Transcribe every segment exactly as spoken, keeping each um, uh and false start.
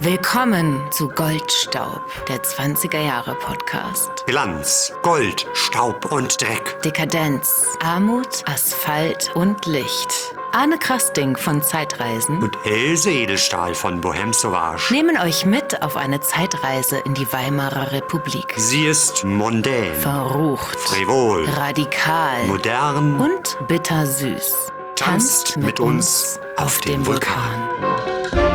Willkommen zu Goldstaub, der zwanziger Jahre Podcast. Glanz, Gold, Staub und Dreck. Dekadenz, Armut, Asphalt und Licht. Arne Krasting von Zeitreisen und Else Edelstahl von Bohème Sauvage nehmen euch mit auf eine Zeitreise in die Weimarer Republik. Sie ist mondän, verrucht, frivol, radikal, modern und bittersüß. Tanzt mit, mit uns auf dem Vulkan. Vulkan.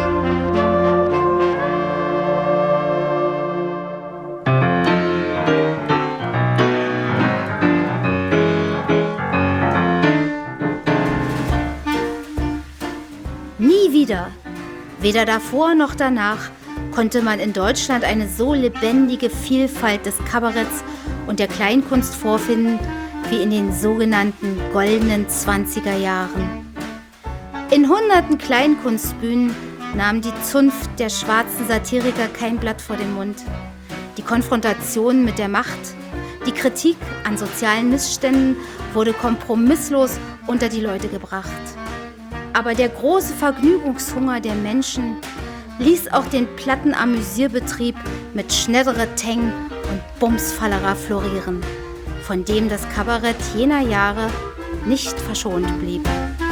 Nie wieder, weder davor noch danach, konnte man in Deutschland eine so lebendige Vielfalt des Kabaretts und der Kleinkunst vorfinden wie in den sogenannten goldenen zwanziger Jahren. In hunderten Kleinkunstbühnen nahm die Zunft der schwarzen Satiriker kein Blatt vor den Mund. Die Konfrontation mit der Macht, die Kritik an sozialen Missständen wurde kompromisslos unter die Leute gebracht. Aber der große Vergnügungshunger der Menschen ließ auch den platten Amüsierbetrieb mit Schneddereteng und Bumsfallerer florieren, von dem das Kabarett jener Jahre nicht verschont blieb.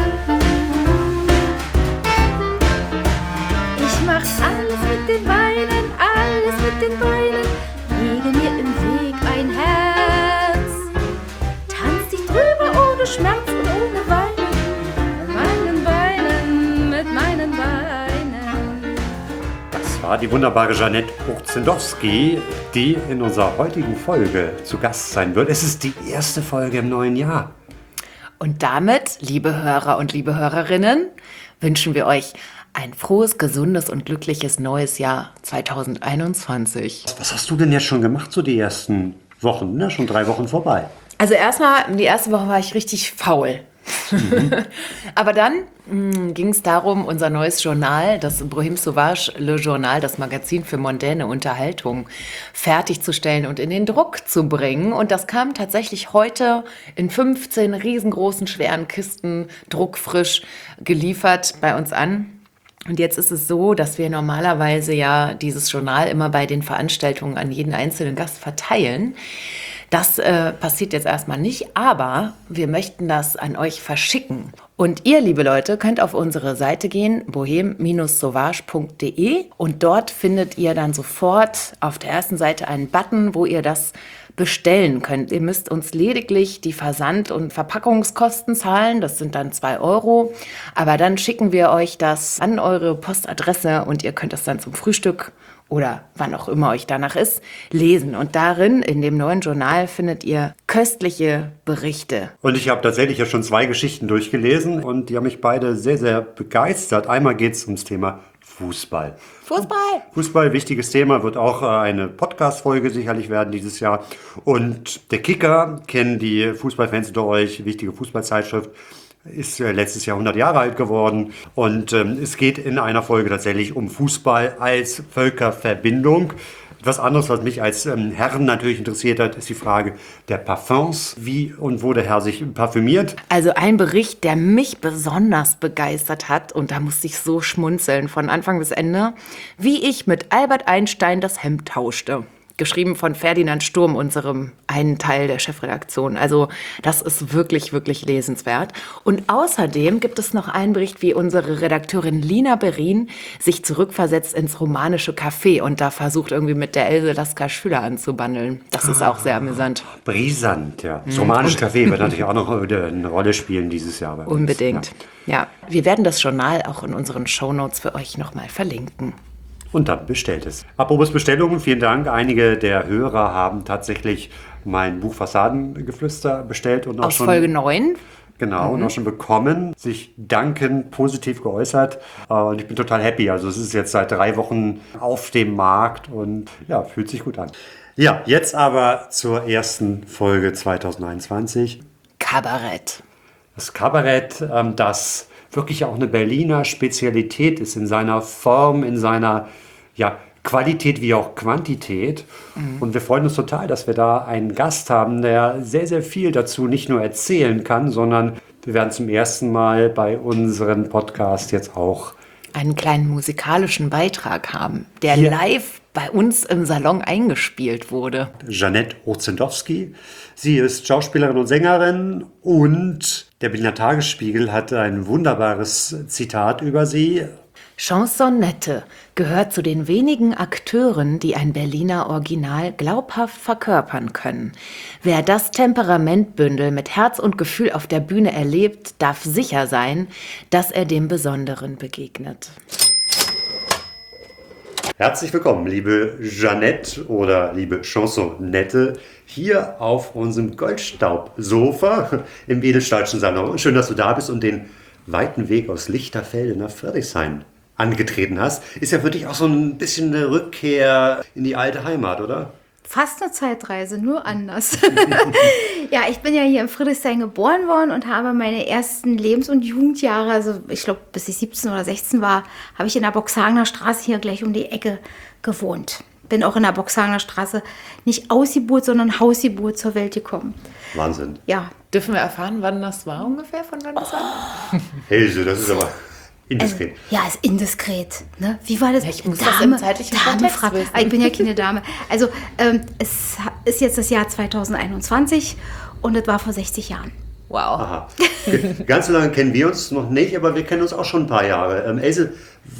Ich mach alles mit den Beinen, alles mit den Beinen, lege mir im Weg ein Herz. Tanz dich drüber ohne Schmerz und ohne Weinen. War die wunderbare Jeanette Buchzendowski, die in unserer heutigen Folge zu Gast sein wird. Es ist die erste Folge im neuen Jahr. Und damit, liebe Hörer und liebe Hörerinnen, wünschen wir euch ein frohes, gesundes und glückliches neues Jahr zwanzig einundzwanzig. Was hast du denn jetzt schon gemacht, so die ersten Wochen? Ne? Schon drei Wochen vorbei. Also erstmal, die erste Woche war ich richtig faul. Mhm. Aber dann ging es darum, unser neues Journal, das Bohème Sauvage, Le Journal, das Magazin für mondäne Unterhaltung, fertigzustellen und in den Druck zu bringen. Und das kam tatsächlich heute in fünfzehn riesengroßen, schweren Kisten, druckfrisch geliefert bei uns an. Und jetzt ist es so, dass wir normalerweise ja dieses Journal immer bei den Veranstaltungen an jeden einzelnen Gast verteilen. Das äh, passiert jetzt erstmal nicht, aber wir möchten das an euch verschicken. Und ihr, liebe Leute, könnt auf unsere Seite gehen, bohem sauvage punkt de, und dort findet ihr dann sofort auf der ersten Seite einen Button, wo ihr das bestellen könnt. Ihr müsst uns lediglich die Versand- und Verpackungskosten zahlen, das sind dann zwei Euro, aber dann schicken wir euch das an eure Postadresse und ihr könnt das dann zum Frühstück oder wann auch immer euch danach ist, lesen. Und darin, in dem neuen Journal, findet ihr köstliche Berichte. Und ich habe tatsächlich ja schon zwei Geschichten durchgelesen und die haben mich beide sehr, sehr begeistert. Einmal geht es ums Thema Fußball. Fußball! Fußball, wichtiges Thema, wird auch eine Podcast-Folge sicherlich werden dieses Jahr. Und der Kicker, kennen die Fußballfans unter euch, wichtige Fußballzeitschrift, ist letztes Jahr hundert Jahre alt geworden und ähm, es geht in einer Folge tatsächlich um Fußball als Völkerverbindung. Etwas anderes, was mich als ähm, Herren natürlich interessiert hat, ist die Frage der Parfums. Wie und wo der Herr sich parfümiert. Also ein Bericht, der mich besonders begeistert hat, und da musste ich so schmunzeln von Anfang bis Ende, wie ich mit Albert Einstein das Hemd tauschte. Geschrieben von Ferdinand Sturm, unserem einen Teil der Chefredaktion. Also das ist wirklich, wirklich lesenswert. Und außerdem gibt es noch einen Bericht, wie unsere Redakteurin Lina Berin sich zurückversetzt ins romanische Café und da versucht irgendwie mit der Else Lasker-Schüler anzubandeln. Das ist auch sehr amüsant. Brisant, ja. Das romanische Café wird natürlich auch noch eine Rolle spielen dieses Jahr. Bei uns. Unbedingt, ja. ja. Wir werden das Journal auch in unseren Shownotes für euch nochmal verlinken. Und dann bestellt es. Apropos Bestellungen, vielen Dank. Einige der Hörer haben tatsächlich mein Buch Fassadengeflüster bestellt. Und auch aus schon, Folge neun. Genau, mhm. und auch schon bekommen, sich dankend positiv geäußert. Und ich bin total happy. Also es ist jetzt seit drei Wochen auf dem Markt und ja, fühlt sich gut an. Ja, jetzt aber zur ersten Folge zwanzig einundzwanzig. Kabarett. Das Kabarett, das wirklich auch eine Berliner Spezialität ist in seiner Form, in seiner ja, Qualität wie auch Quantität. Mhm. Und wir freuen uns total, dass wir da einen Gast haben, der sehr, sehr viel dazu nicht nur erzählen kann, sondern wir werden zum ersten Mal bei unserem Podcast jetzt auch einen kleinen musikalischen Beitrag haben, der Hier. live bei uns im Salon eingespielt wurde. Jeanette Orzendowski. Sie ist Schauspielerin und Sängerin und der Berliner Tagesspiegel hatte ein wunderbares Zitat über sie. Chansonette gehört zu den wenigen Akteuren, die ein Berliner Original glaubhaft verkörpern können. Wer das Temperamentbündel mit Herz und Gefühl auf der Bühne erlebt, darf sicher sein, dass er dem Besonderen begegnet. Herzlich willkommen, liebe Jeanette oder liebe Chansonette, hier auf unserem Goldstaubsofa im Edelstahlschen Salon. Schön, dass du da bist und den weiten Weg aus Lichterfelde nach Friedrichshain angetreten hast. Ist ja für dich auch so ein bisschen eine Rückkehr in die alte Heimat, oder? Fast eine Zeitreise, nur anders. Ja, ich bin ja hier in Friedrichshain geboren worden und habe meine ersten Lebens- und Jugendjahre, also ich glaube bis ich siebzehn oder sechzehn war, habe ich in der Boxhagener Straße hier gleich um die Ecke gewohnt. Bin auch in der Boxhagener Straße nicht Ausgeburt, sondern Hausgeburt zur Welt gekommen. Wahnsinn. Ja, Dürfen wir erfahren, wann das war ungefähr? Von wann das war? Else, das ist aber indiskret. Also, ja, ist indiskret. Ne? Wie war das? Ja, ich muss das im zeitlichen Kontext fragt- wissen. Ah, ich bin ja keine Dame. Also, ähm, es ist jetzt das Jahr zwanzig einundzwanzig und es war vor sechzig Jahren. Wow. Aha. Ganz so lange kennen wir uns noch nicht, aber wir kennen uns auch schon ein paar Jahre. Ähm, Else,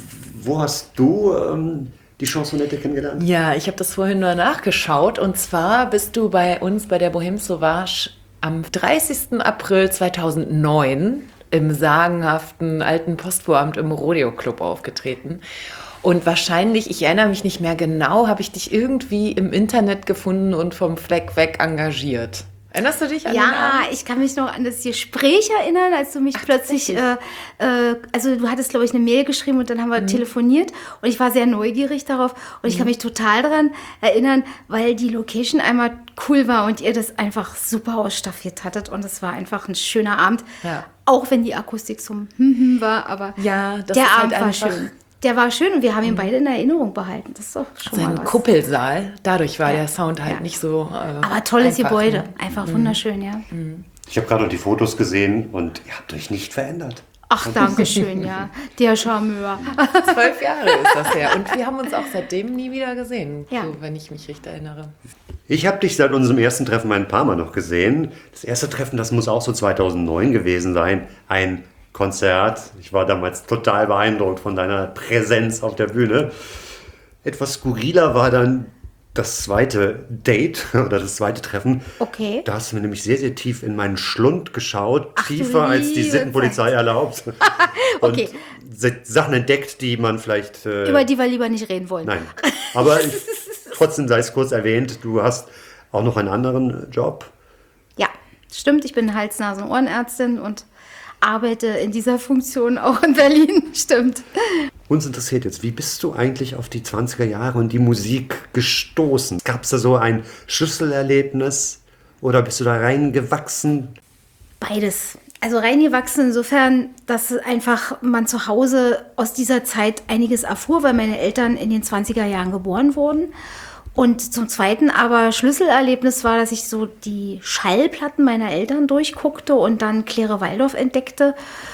wo hast du ähm, die Chansonette kennengelernt? Ja, ich habe das vorhin nur nachgeschaut. Und zwar bist du bei uns bei der Bohème Sauvage am dreißigsten April zweitausendneun im sagenhaften alten Postboamt im Rodeo Club aufgetreten. Und wahrscheinlich, ich erinnere mich nicht mehr genau, habe ich dich irgendwie im Internet gefunden und vom Fleck weg engagiert. Erinnerst du dich an den Ja, Abend? ich kann mich noch an das Gespräch erinnern, als du mich plötzlich, äh, äh, also du hattest, glaube ich, eine Mail geschrieben und dann haben wir telefoniert und ich war sehr neugierig darauf und ich kann mich total daran erinnern, weil die Location einmal cool war und ihr das einfach super ausstaffiert hattet und es war einfach ein schöner Abend, Ja. auch wenn die Akustik zum Hm-Hm war, aber Ja, das der ist halt Abend war einfach- schön. Der war schön und wir haben ihn beide in Erinnerung behalten. Das ist doch schon So mal ein was. Kuppelsaal. Dadurch war Ja. der Sound halt Ja. nicht so. Äh, Aber tolles einfach, Gebäude, ne? einfach wunderschön, ja. Ich habe gerade noch die Fotos gesehen und ihr habt euch nicht verändert. Ach, danke schön, ja. Der Charmeur. Zwölf Jahre ist das her. Und wir haben uns auch seitdem nie wieder gesehen, Ja. so, wenn ich mich richtig erinnere. Ich habe dich seit unserem ersten Treffen ein paar Mal noch gesehen. Das erste Treffen, das muss auch so zweitausendneun gewesen sein. Ein Konzert. Ich war damals total beeindruckt von deiner Präsenz auf der Bühne. Etwas skurriler war dann das zweite Date oder das zweite Treffen. Okay. Da hast du mir nämlich sehr, sehr tief in meinen Schlund geschaut. Ach, du tiefer als die liebe Sittenpolizei erlaubt. Okay. Und se- Sachen entdeckt, die man vielleicht... Äh, Über die wir lieber nicht reden wollen. Nein, aber ich, trotzdem sei es kurz erwähnt, du hast auch noch einen anderen Job. Ja, stimmt. Ich bin Hals-, Nasen- und Ohrenärztin und arbeite in dieser Funktion auch in Berlin. Stimmt. Uns interessiert jetzt, wie bist du eigentlich auf die zwanziger Jahre und die Musik gestoßen? Gab es da so ein Schlüsselerlebnis oder bist du da reingewachsen? Beides. Also reingewachsen insofern, dass einfach man zu Hause aus dieser Zeit einiges erfuhr, weil meine Eltern in den zwanziger Jahren geboren wurden. Und zum Zweiten aber Schlüsselerlebnis war, dass ich so die Schallplatten meiner Eltern durchguckte und dann Claire Waldorf entdeckte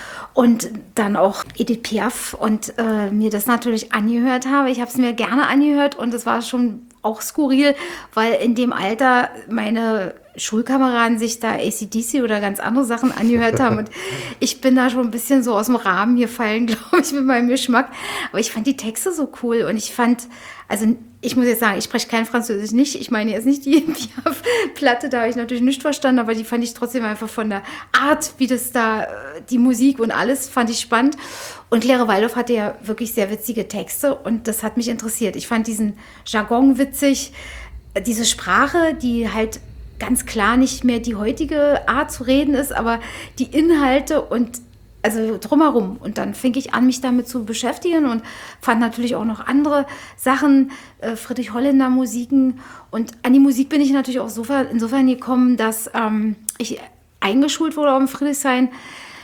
und dann auch Edith Piaf und äh, mir das natürlich angehört habe. Ich habe es mir gerne angehört und es war schon auch skurril, weil in dem Alter meine Schulkameraden sich da A C D C oder ganz andere Sachen angehört haben und ich bin da schon ein bisschen so aus dem Rahmen gefallen, glaube ich, mit meinem Geschmack. Aber ich fand die Texte so cool und ich fand, also ich muss jetzt sagen, ich spreche kein Französisch nicht. Ich meine jetzt nicht die Piaf-Platte, da habe ich natürlich nicht verstanden, aber die fand ich trotzdem einfach von der Art, wie das da, äh, die Musik und alles, fand ich spannend. Und Claire Waldorf hatte ja wirklich sehr witzige Texte und das hat mich interessiert. Ich fand diesen Jargon witzig, äh, diese Sprache, die halt ganz klar nicht mehr die heutige Art zu reden ist, aber die Inhalte und also drumherum. Und dann fing ich an, mich damit zu beschäftigen und fand natürlich auch noch andere Sachen, äh, Friedrich Holländer Musiken. Und an die Musik bin ich natürlich auch insofern, insofern gekommen, dass ähm, ich eingeschult wurde auf dem Friedrichshain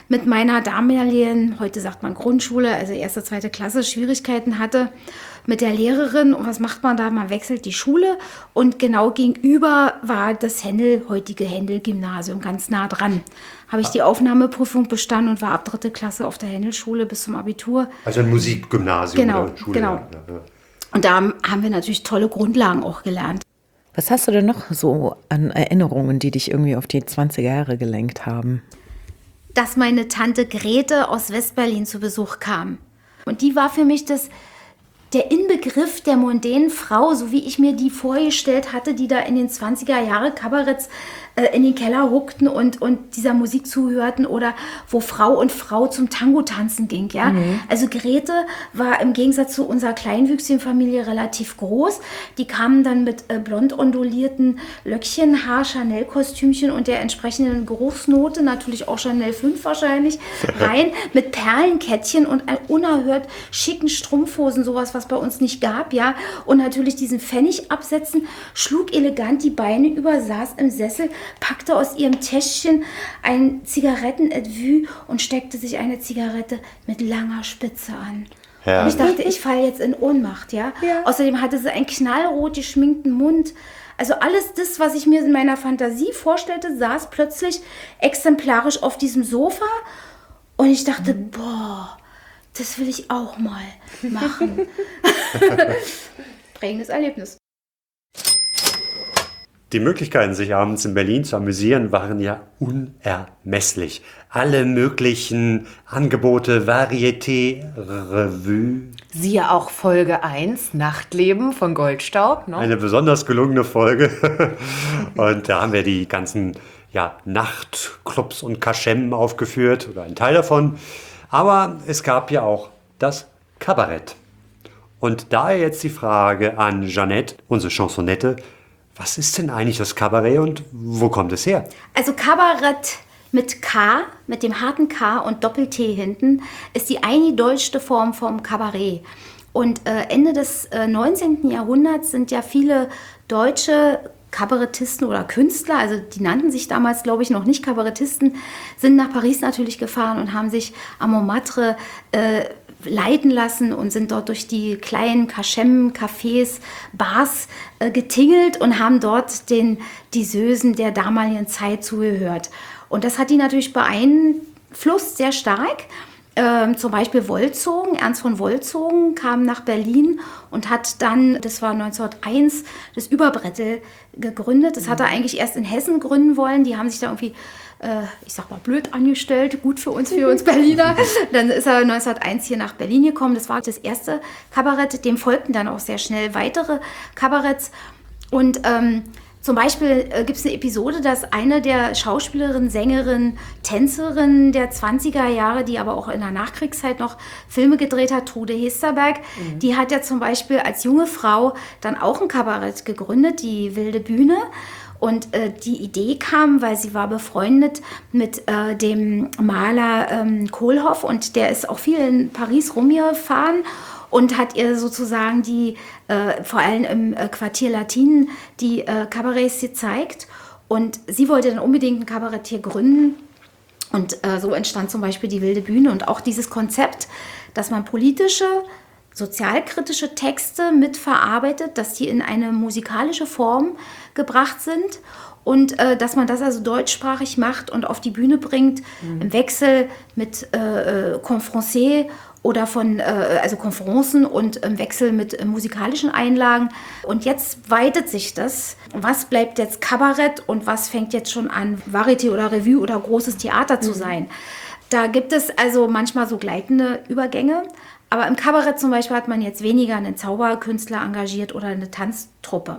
mit meiner damaligen, heute sagt man Grundschule, also erste, zweite Klasse, Schwierigkeiten hatte mit der Lehrerin. Und was macht man da? Man wechselt die Schule und genau gegenüber war das Händel, heutige Händel-Gymnasium, ganz nah dran. Habe ich die Aufnahmeprüfung bestanden und war ab dritte Klasse auf der Händelschule bis zum Abitur. Also ein Musikgymnasium Genau, oder Schule. genau. Ja, ja. Und da haben wir natürlich tolle Grundlagen auch gelernt. Was hast du denn noch so an Erinnerungen, die dich irgendwie auf die zwanziger Jahre gelenkt haben? Dass meine Tante Grete aus Westberlin zu Besuch kam. Und die war für mich das, der Inbegriff der mondänen Frau, so wie ich mir die vorgestellt hatte, die da in den zwanziger Jahre Kabaretts äh, in den Keller huckten und, und dieser Musik zuhörten oder wo Frau und Frau zum Tango tanzen ging. Ja? Mhm. Also Grete war im Gegensatz zu unserer kleinwüchsigen Familie relativ groß. Die kamen dann mit äh, blond ondulierten Löckchenhaar, Chanel-Kostümchen und der entsprechenden Geruchsnote, natürlich auch Chanel fünf wahrscheinlich, rein mit Perlenkettchen und ein unerhört schicken Strumpfhosen, sowas, was bei uns nicht gab, ja, und natürlich diesen Pfennig absetzen, schlug elegant die Beine über, saß im Sessel, packte aus ihrem Täschchen ein Zigarettenetui und steckte sich eine Zigarette mit langer Spitze an. Ja. Und ich dachte, ich falle jetzt in Ohnmacht, ja? Ja. Außerdem hatte sie einen knallrot geschminkten Mund. Also alles das, was ich mir in meiner Fantasie vorstellte, saß plötzlich exemplarisch auf diesem Sofa und ich dachte, mhm. boah, das will ich auch mal machen. Prägendes Erlebnis. Die Möglichkeiten, sich abends in Berlin zu amüsieren, waren ja unermesslich. Alle möglichen Angebote, Varieté, Revue. Siehe auch Folge eins, Nachtleben von Goldstaub. Ne? Eine besonders gelungene Folge. Und da haben wir die ganzen ja, Nachtclubs und Kaschemmen aufgeführt, oder einen Teil davon. Aber es gab ja auch das Kabarett. Und daher jetzt die Frage an Jeanette, unsere Chansonette. Was ist denn eigentlich das Kabarett und wo kommt es her? Also Kabarett mit K, mit dem harten K und Doppel-T hinten, ist die eingedeutschte Form vom Kabarett. Und äh, Ende des äh, neunzehnten Jahrhunderts sind ja viele deutsche Kabarettisten oder Künstler, also die nannten sich damals, glaube ich, noch nicht Kabarettisten, sind nach Paris natürlich gefahren und haben sich am Montmartre äh, leiten lassen und sind dort durch die kleinen Kaschemmen, Cafés, Bars äh, getingelt und haben dort den Diseusen der damaligen Zeit zugehört. Und das hat die natürlich beeinflusst, sehr stark. Ähm, zum Beispiel Wolzogen, Ernst von Wolzogen kam nach Berlin und hat dann, das war neunzehnhunderteins, das Überbrettel gegründet. Das hat er eigentlich erst in Hessen gründen wollen. Die haben sich da irgendwie, äh, ich sag mal, blöd angestellt, gut für uns, für uns Berliner. Dann ist er neunzehnhunderteins hier nach Berlin gekommen. Das war das erste Kabarett. Dem folgten dann auch sehr schnell weitere Kabaretts. Und ähm, zum Beispiel äh, gibt es eine Episode, dass eine der Schauspielerinnen, Sängerinnen, Tänzerinnen der zwanziger Jahre, die aber auch in der Nachkriegszeit noch Filme gedreht hat, Trude Hesterberg, mhm. die hat ja zum Beispiel als junge Frau dann auch ein Kabarett gegründet, die Wilde Bühne. Und äh, die Idee kam, weil sie war befreundet mit äh, dem Maler ähm, Kohlhoff und der ist auch viel in Paris rumgefahren und hat ihr sozusagen die, äh, vor allem im äh, Quartier Latin, die äh, Kabarets gezeigt. Und sie wollte dann unbedingt ein Kabarett gründen. Und äh, so entstand zum Beispiel die Wilde Bühne. Und auch dieses Konzept, dass man politische, sozialkritische Texte mitverarbeitet, dass die in eine musikalische Form gebracht sind. Und äh, dass man das also deutschsprachig macht und auf die Bühne bringt, mhm. im Wechsel mit äh, Confrancais oder von äh, also Konferenzen und im Wechsel mit äh, musikalischen Einlagen. Und jetzt weitet sich das. Was bleibt jetzt Kabarett und was fängt jetzt schon an, Varieté oder Revue oder großes Theater zu mhm. sein? Da gibt es also manchmal so gleitende Übergänge. Aber im Kabarett zum Beispiel hat man jetzt weniger einen Zauberkünstler engagiert oder eine Tanztruppe.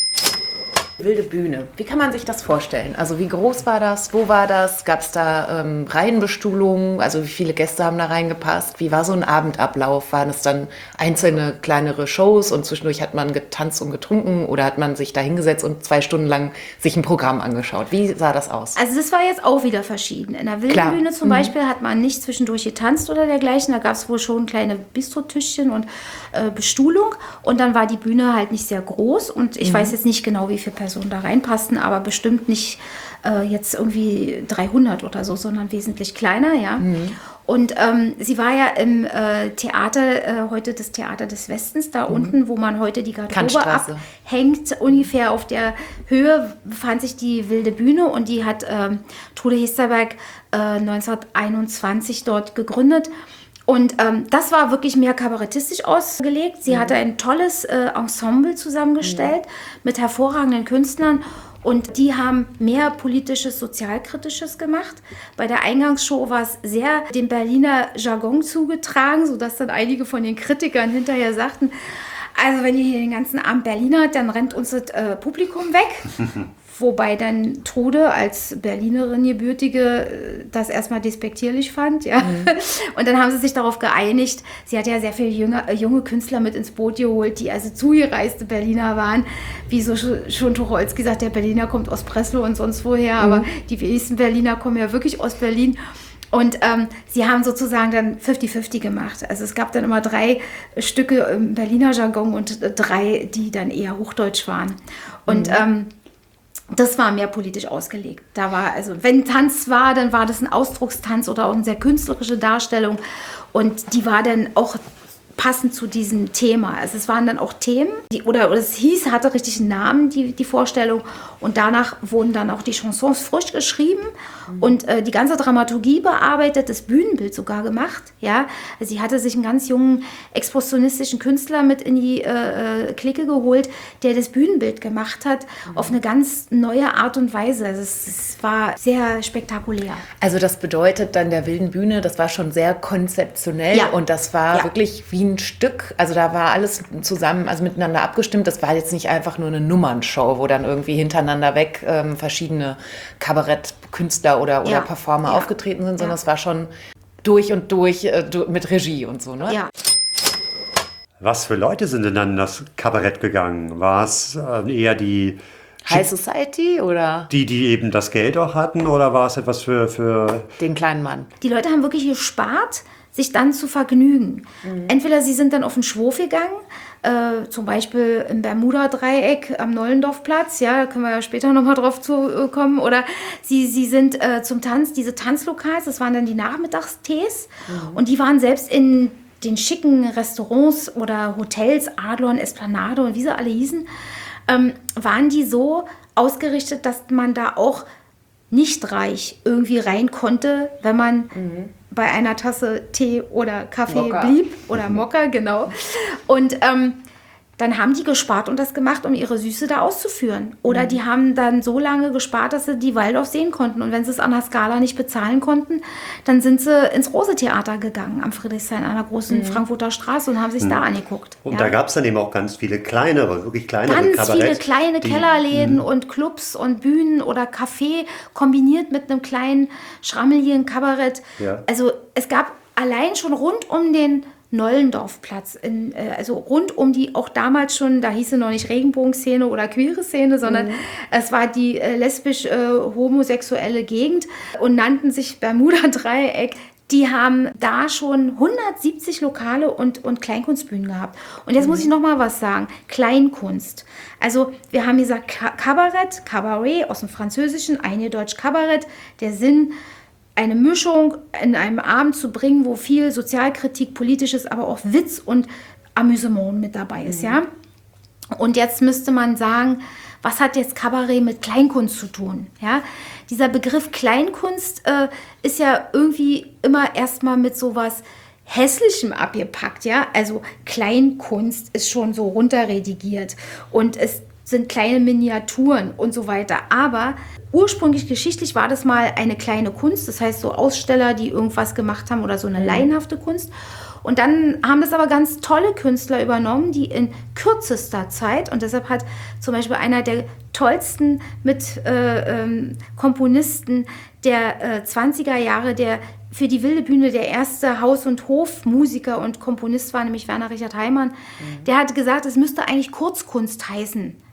Wilde Bühne. Wie kann man sich das vorstellen? Also wie groß war das? Wo war das? Gab es da ähm, Reihenbestuhlungen? Also wie viele Gäste haben da reingepasst? Wie war so ein Abendablauf? Waren es dann einzelne kleinere Shows und zwischendurch hat man getanzt und getrunken oder hat man sich da hingesetzt und zwei Stunden lang sich ein Programm angeschaut? Wie sah das aus? Also das war jetzt auch wieder verschieden. In der Wilden Klar. Bühne zum mhm. Beispiel hat man nicht zwischendurch getanzt oder dergleichen. Da gab es wohl schon kleine Bistrotischchen und äh, Bestuhlung. Und dann war die Bühne halt nicht sehr groß und ich mhm. weiß jetzt nicht genau, wie viele Personen Personen da reinpassten, aber bestimmt nicht äh, jetzt irgendwie dreihundert oder so, sondern wesentlich kleiner, ja. Mhm. Und ähm, sie war ja im äh, Theater, äh, heute das Theater des Westens, da mhm. unten, wo man heute die Garderobe abhängt. Ungefähr auf der Höhe befand sich die Wilde Bühne und die hat ähm, Trude Hesterberg äh, neunzehnhunderteinundzwanzig dort gegründet. Und ähm, das war wirklich mehr kabarettistisch ausgelegt. Sie mhm. hatte ein tolles äh, Ensemble zusammengestellt mhm. mit hervorragenden Künstlern. Und die haben mehr politisches, sozialkritisches gemacht. Bei der Eingangsshow war es sehr dem Berliner Jargon zugetragen, sodass dann einige von den Kritikern hinterher sagten, also wenn ihr hier den ganzen Abend Berliner, dann rennt uns das äh, Publikum weg. Wobei dann Trude als Berlinerin gebürtige das erstmal despektierlich fand. Ja. Mhm. Und dann haben sie sich darauf geeinigt. Sie hat ja sehr viele junge, junge Künstler mit ins Boot geholt, die also zugereiste Berliner waren. Wie so schon Tucholsky sagt, der Berliner kommt aus Breslau und sonst woher. Mhm. Aber die wenigsten Berliner kommen ja wirklich aus Berlin. Und ähm, sie haben sozusagen dann fünfzig fünfzig gemacht. Also es gab dann immer drei Stücke im Berliner Jargon und drei, die dann eher Hochdeutsch waren. Und mhm. ähm, das war mehr politisch ausgelegt. Da war, also wenn Tanz war, dann war das ein Ausdruckstanz oder auch eine sehr künstlerische Darstellung. Und die war dann auch passend zu diesem Thema. Also es waren dann auch Themen, die, oder, oder es hieß, hatte richtig einen Namen, die, die Vorstellung. Und danach wurden dann auch die Chansons frisch geschrieben mhm. und äh, die ganze Dramaturgie bearbeitet, das Bühnenbild sogar gemacht. Ja? Also sie hatte sich einen ganz jungen expressionistischen Künstler mit in die äh, Clique geholt, der das Bühnenbild gemacht hat, mhm. auf eine ganz neue Art und Weise. Also es, es war sehr spektakulär. Also das bedeutet dann der Wilden Bühne, das war schon sehr konzeptionell ja. und das war ja. wirklich wie ein Stück, also da war alles zusammen, also miteinander abgestimmt. Das war jetzt nicht einfach nur eine Nummernshow, wo dann irgendwie hintereinander weg ähm, verschiedene Kabarettkünstler oder, oder ja. Performer ja. aufgetreten sind, sondern ja. es war schon durch und durch äh, mit Regie und so, ne? Ja. Was für Leute sind denn dann in das Kabarett gegangen? War es äh, eher die High Society oder? Die, die eben das Geld auch hatten, oder war es etwas für, für den kleinen Mann? Die Leute haben wirklich gespart, sich dann zu vergnügen. Mhm. Entweder sie sind dann auf den Schwurf gegangen, äh, zum Beispiel im Bermuda-Dreieck am Nollendorfplatz, ja, da können wir ja später nochmal drauf zu kommen, oder sie, sie sind äh, zum Tanz, diese Tanzlokals, das waren dann die Nachmittagstees mhm. und die waren selbst in den schicken Restaurants oder Hotels, Adlon, Esplanade und wie sie alle hießen, ähm, waren die so ausgerichtet, dass man da auch nicht reich irgendwie rein konnte, wenn man mhm. bei einer Tasse Tee oder Kaffee Mokka. blieb oder Mokka, genau. Und ähm, dann haben die gespart und das gemacht, um ihre Süße da auszuführen. Oder mhm. die haben dann so lange gespart, dass sie die Waldorf sehen konnten. Und wenn sie es an der Skala nicht bezahlen konnten, dann sind sie ins Rose-Theater gegangen am Friedrichshain, an einer großen mhm. Frankfurter Straße und haben sich mhm. da angeguckt. Und ja. da gab es dann eben auch ganz viele kleinere, wirklich kleinere Ganz Kabarett, viele kleine die, Kellerläden mh. und Clubs und Bühnen oder Café kombiniert mit einem kleinen, schrammeligen Kabarett. Ja. Also es gab allein schon rund um den Nollendorfplatz, in, äh, also rund um die, auch damals schon, da hieß es noch nicht Regenbogenszene oder queere Szene, sondern mhm. es war die äh, lesbisch-homosexuelle äh, Gegend und nannten sich Bermuda-Dreieck. Die haben da schon hundertsiebzig Lokale und, und Kleinkunstbühnen gehabt. Und jetzt mhm. muss ich noch mal was sagen. Kleinkunst. Also wir haben gesagt Kabarett, Cabaret aus dem Französischen, eingedeutscht Kabarett. Der Sinn, eine Mischung in einem Abend zu bringen, wo viel Sozialkritik, Politisches, aber auch Witz und Amüsement mit dabei ist. Mhm. Ja? Und jetzt müsste man sagen, was hat jetzt Kabarett mit Kleinkunst zu tun? Ja? Dieser Begriff Kleinkunst äh, ist ja irgendwie immer erstmal mit sowas Hässlichem abgepackt. Ja? Also Kleinkunst ist schon so runterredigiert und es sind kleine Miniaturen und so weiter. Aber ursprünglich geschichtlich war das mal eine kleine Kunst, das heißt so Aussteller, die irgendwas gemacht haben oder so eine laienhafte Kunst. Und dann haben das aber ganz tolle Künstler übernommen, die in kürzester Zeit, und deshalb hat zum Beispiel einer der tollsten mit äh, ähm, Komponisten der äh, zwanziger Jahre, der für die Wilde Bühne der erste Haus- und Hofmusiker und Komponist war, nämlich Werner Richard Heimann, mhm. der hat gesagt, es müsste eigentlich Kurzkunst heißen.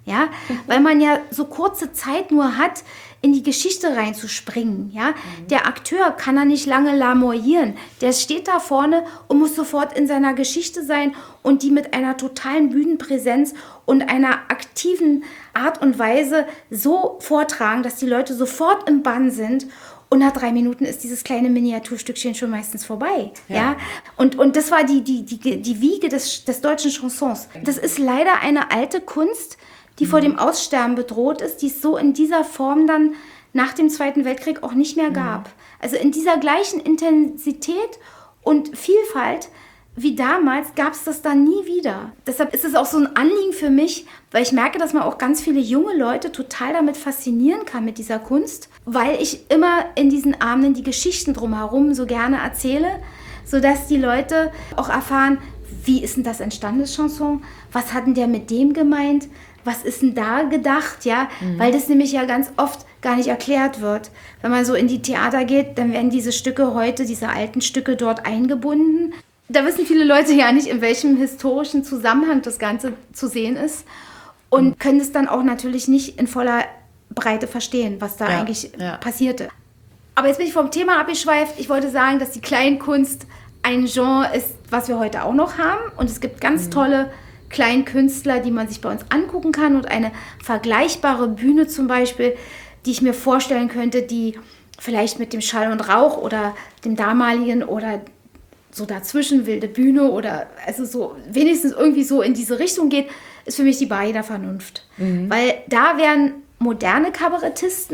Ja, weil man ja so kurze Zeit nur hat, in die Geschichte reinzuspringen. Ja, mhm. Der Akteur kann da nicht lange lamoyieren. Der steht da vorne und muss sofort in seiner Geschichte sein und die mit einer totalen Bühnenpräsenz und einer aktiven Art und Weise so vortragen, dass die Leute sofort im Bann sind. Und nach drei Minuten ist dieses kleine Miniaturstückchen schon meistens vorbei. Ja. ja? Und, und das war die, die, die, die Wiege des, des deutschen Chansons. Das ist leider eine alte Kunst, die vor dem Aussterben bedroht ist, die es so in dieser Form dann nach dem Zweiten Weltkrieg auch nicht mehr gab. Mhm. Also in dieser gleichen Intensität und Vielfalt wie damals gab es das dann nie wieder. Deshalb ist es auch so ein Anliegen für mich, weil ich merke, dass man auch ganz viele junge Leute total damit faszinieren kann mit dieser Kunst, weil ich immer in diesen Abenden die Geschichten drumherum so gerne erzähle, sodass die Leute auch erfahren, wie ist denn das entstanden, das Chanson? Was hat denn der mit dem gemeint? Was ist denn da gedacht? Ja, mhm. Weil das nämlich ja ganz oft gar nicht erklärt wird. Wenn man so in die Theater geht, dann werden diese Stücke heute, diese alten Stücke dort eingebunden. Da wissen viele Leute ja nicht, in welchem historischen Zusammenhang das Ganze zu sehen ist und können es dann auch natürlich nicht in voller Breite verstehen, was da ja, eigentlich ja. passierte. Aber jetzt bin ich vom Thema abgeschweift. Ich wollte sagen, dass die Kleinkunst ein Genre ist, was wir heute auch noch haben. Und es gibt ganz mhm. tolle Kleinkünstler, die man sich bei uns angucken kann und eine vergleichbare Bühne zum Beispiel, die ich mir vorstellen könnte, die vielleicht mit dem Schall und Rauch oder dem damaligen oder so dazwischen wilde Bühne oder also so wenigstens irgendwie so in diese Richtung geht, ist für mich die Bar jeder Vernunft. Mhm. Weil da werden moderne Kabarettisten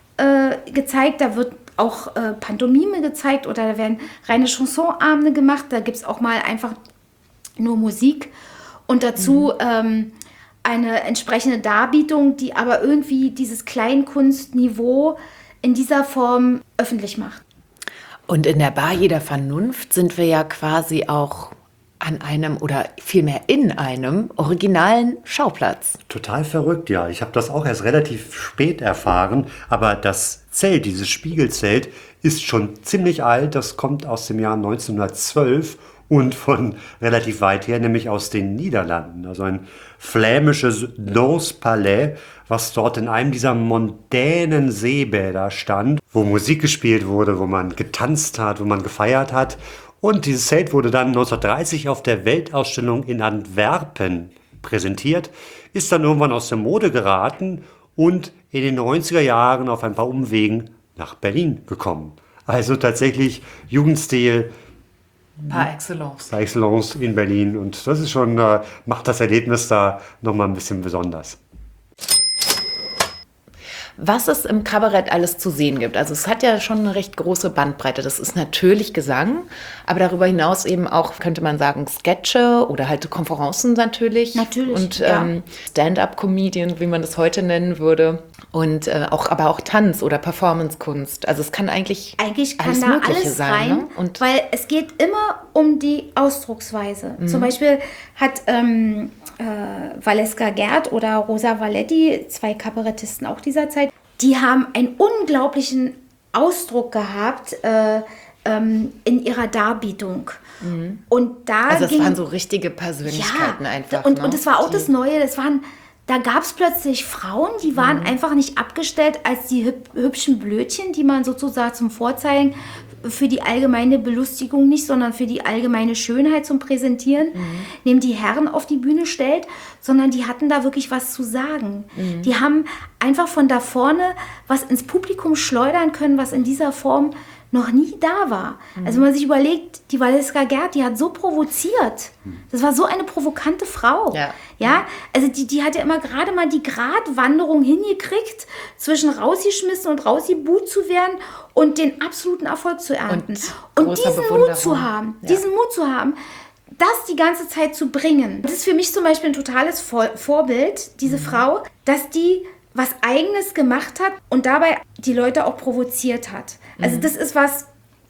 äh, gezeigt, da wird auch äh, Pantomime gezeigt oder da werden reine Chansonabende gemacht, da gibt es auch mal einfach nur Musik und dazu mhm. ähm, eine entsprechende Darbietung, die aber irgendwie dieses Kleinkunstniveau in dieser Form öffentlich macht. Und in der Bar jeder Vernunft sind wir ja quasi auch an einem oder vielmehr in einem originalen Schauplatz. Total verrückt, ja. Ich habe das auch erst relativ spät erfahren, aber das Zelt, dieses Spiegelzelt, ist schon ziemlich alt. Das kommt aus dem Jahr neunzehnhundertzwölf und von relativ weit her, nämlich aus den Niederlanden. Also ein flämisches Danspalais, was dort in einem dieser mondänen Seebäder stand, wo Musik gespielt wurde, wo man getanzt hat, wo man gefeiert hat. Und dieses Zelt wurde dann neunzehnhundertdreißig auf der Weltausstellung in Antwerpen präsentiert, ist dann irgendwann aus der Mode geraten und in den neunziger Jahren auf ein paar Umwegen nach Berlin gekommen. Also tatsächlich Jugendstil par excellence. Par excellence in Berlin. Und das ist schon, äh, macht das Erlebnis da nochmal ein bisschen besonders. Was es im Kabarett alles zu sehen gibt. Also es hat ja schon eine recht große Bandbreite. Das ist natürlich Gesang, aber darüber hinaus eben auch, könnte man sagen, Sketche oder halt Konferenzen natürlich. Natürlich, Und ja. ähm, Stand-up-Comedian, wie man das heute nennen würde. Und äh, auch, aber auch Tanz oder Performance-Kunst. Also es kann eigentlich, eigentlich kann alles da Mögliche alles sein. Rein, Ne? Und weil es geht immer um die Ausdrucksweise. Mhm. Zum Beispiel hat ähm, äh, Valeska Gerd oder Rosa Valetti, zwei Kabarettisten auch dieser Zeit, die haben einen unglaublichen Ausdruck gehabt äh, ähm, in ihrer Darbietung. Mhm. Und da also es ging, waren so richtige Persönlichkeiten ja, einfach. Und, ne? und das war auch die, das Neue, das waren... Da gab es plötzlich Frauen, die waren mhm. einfach nicht abgestellt als die hüb- hübschen Blödchen, die man sozusagen zum Vorzeigen für die allgemeine Belustigung nicht, sondern für die allgemeine Schönheit zum Präsentieren, mhm. neben die Herren auf die Bühne stellt, sondern die hatten da wirklich was zu sagen. Mhm. Die haben einfach von da vorne was ins Publikum schleudern können, was in dieser Form noch nie da war. Mhm. Also wenn man sich überlegt, die Valeska Gerd, die hat so provoziert. Das war so eine provokante Frau. Ja. Ja? Also die, die hat ja immer gerade mal die Gratwanderung hingekriegt, zwischen rausgeschmissen und rausgebuht zu werden und den absoluten Erfolg zu ernten. Und, und diesen Mut zu haben, ja. diesen Mut zu haben, das die ganze Zeit zu bringen. Das ist für mich zum Beispiel ein totales Vor- Vorbild, diese mhm. Frau, dass die was Eigenes gemacht hat und dabei die Leute auch provoziert hat. Also das ist was...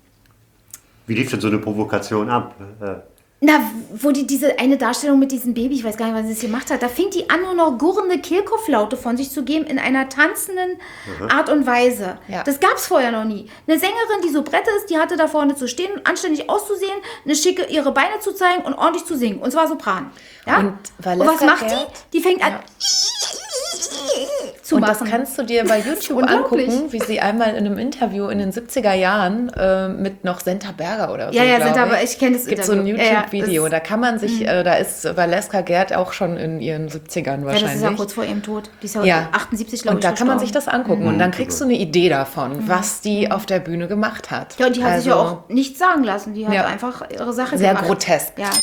Wie lief denn so eine Provokation ab? Na, wo die diese eine Darstellung mit diesem Baby, ich weiß gar nicht, was sie es gemacht hat, da fing die an, nur noch gurrende Kehlkopflaute von sich zu geben in einer tanzenden mhm. Art und Weise. Ja. Das gab es vorher noch nie. Eine Sängerin, die so Brette ist, die hatte da vorne zu stehen und anständig auszusehen, eine schicke ihre Beine zu zeigen und ordentlich zu singen. Und zwar Sopran. Ja? Und, und was macht die? Die fängt an... Ja. zu Und machen. das kannst du dir bei YouTube unglaublich. angucken, wie sie einmal in einem Interview in den siebziger Jahren äh, mit noch Senta Berger oder so, Ja, ja, glaub Senta Berger, ich kenne das gibt so ein Interview. Ja, ja, YouTube-Video, das- da kann man sich, äh, da ist Valeska Gerd auch schon in ihren siebzigern Ja, wahrscheinlich. das ist ja kurz vor ihrem Tod. Die ist ja, Ja. achtundsiebzig, glaube ich, Und da kann man verstorben. sich das angucken und dann kriegst du eine Idee davon, was die auf der Bühne gemacht hat. Ja, und die hat sich ja Also, auch nichts sagen lassen. Die hat Ja. einfach ihre Sache sehr gemacht. grotesk. Ja.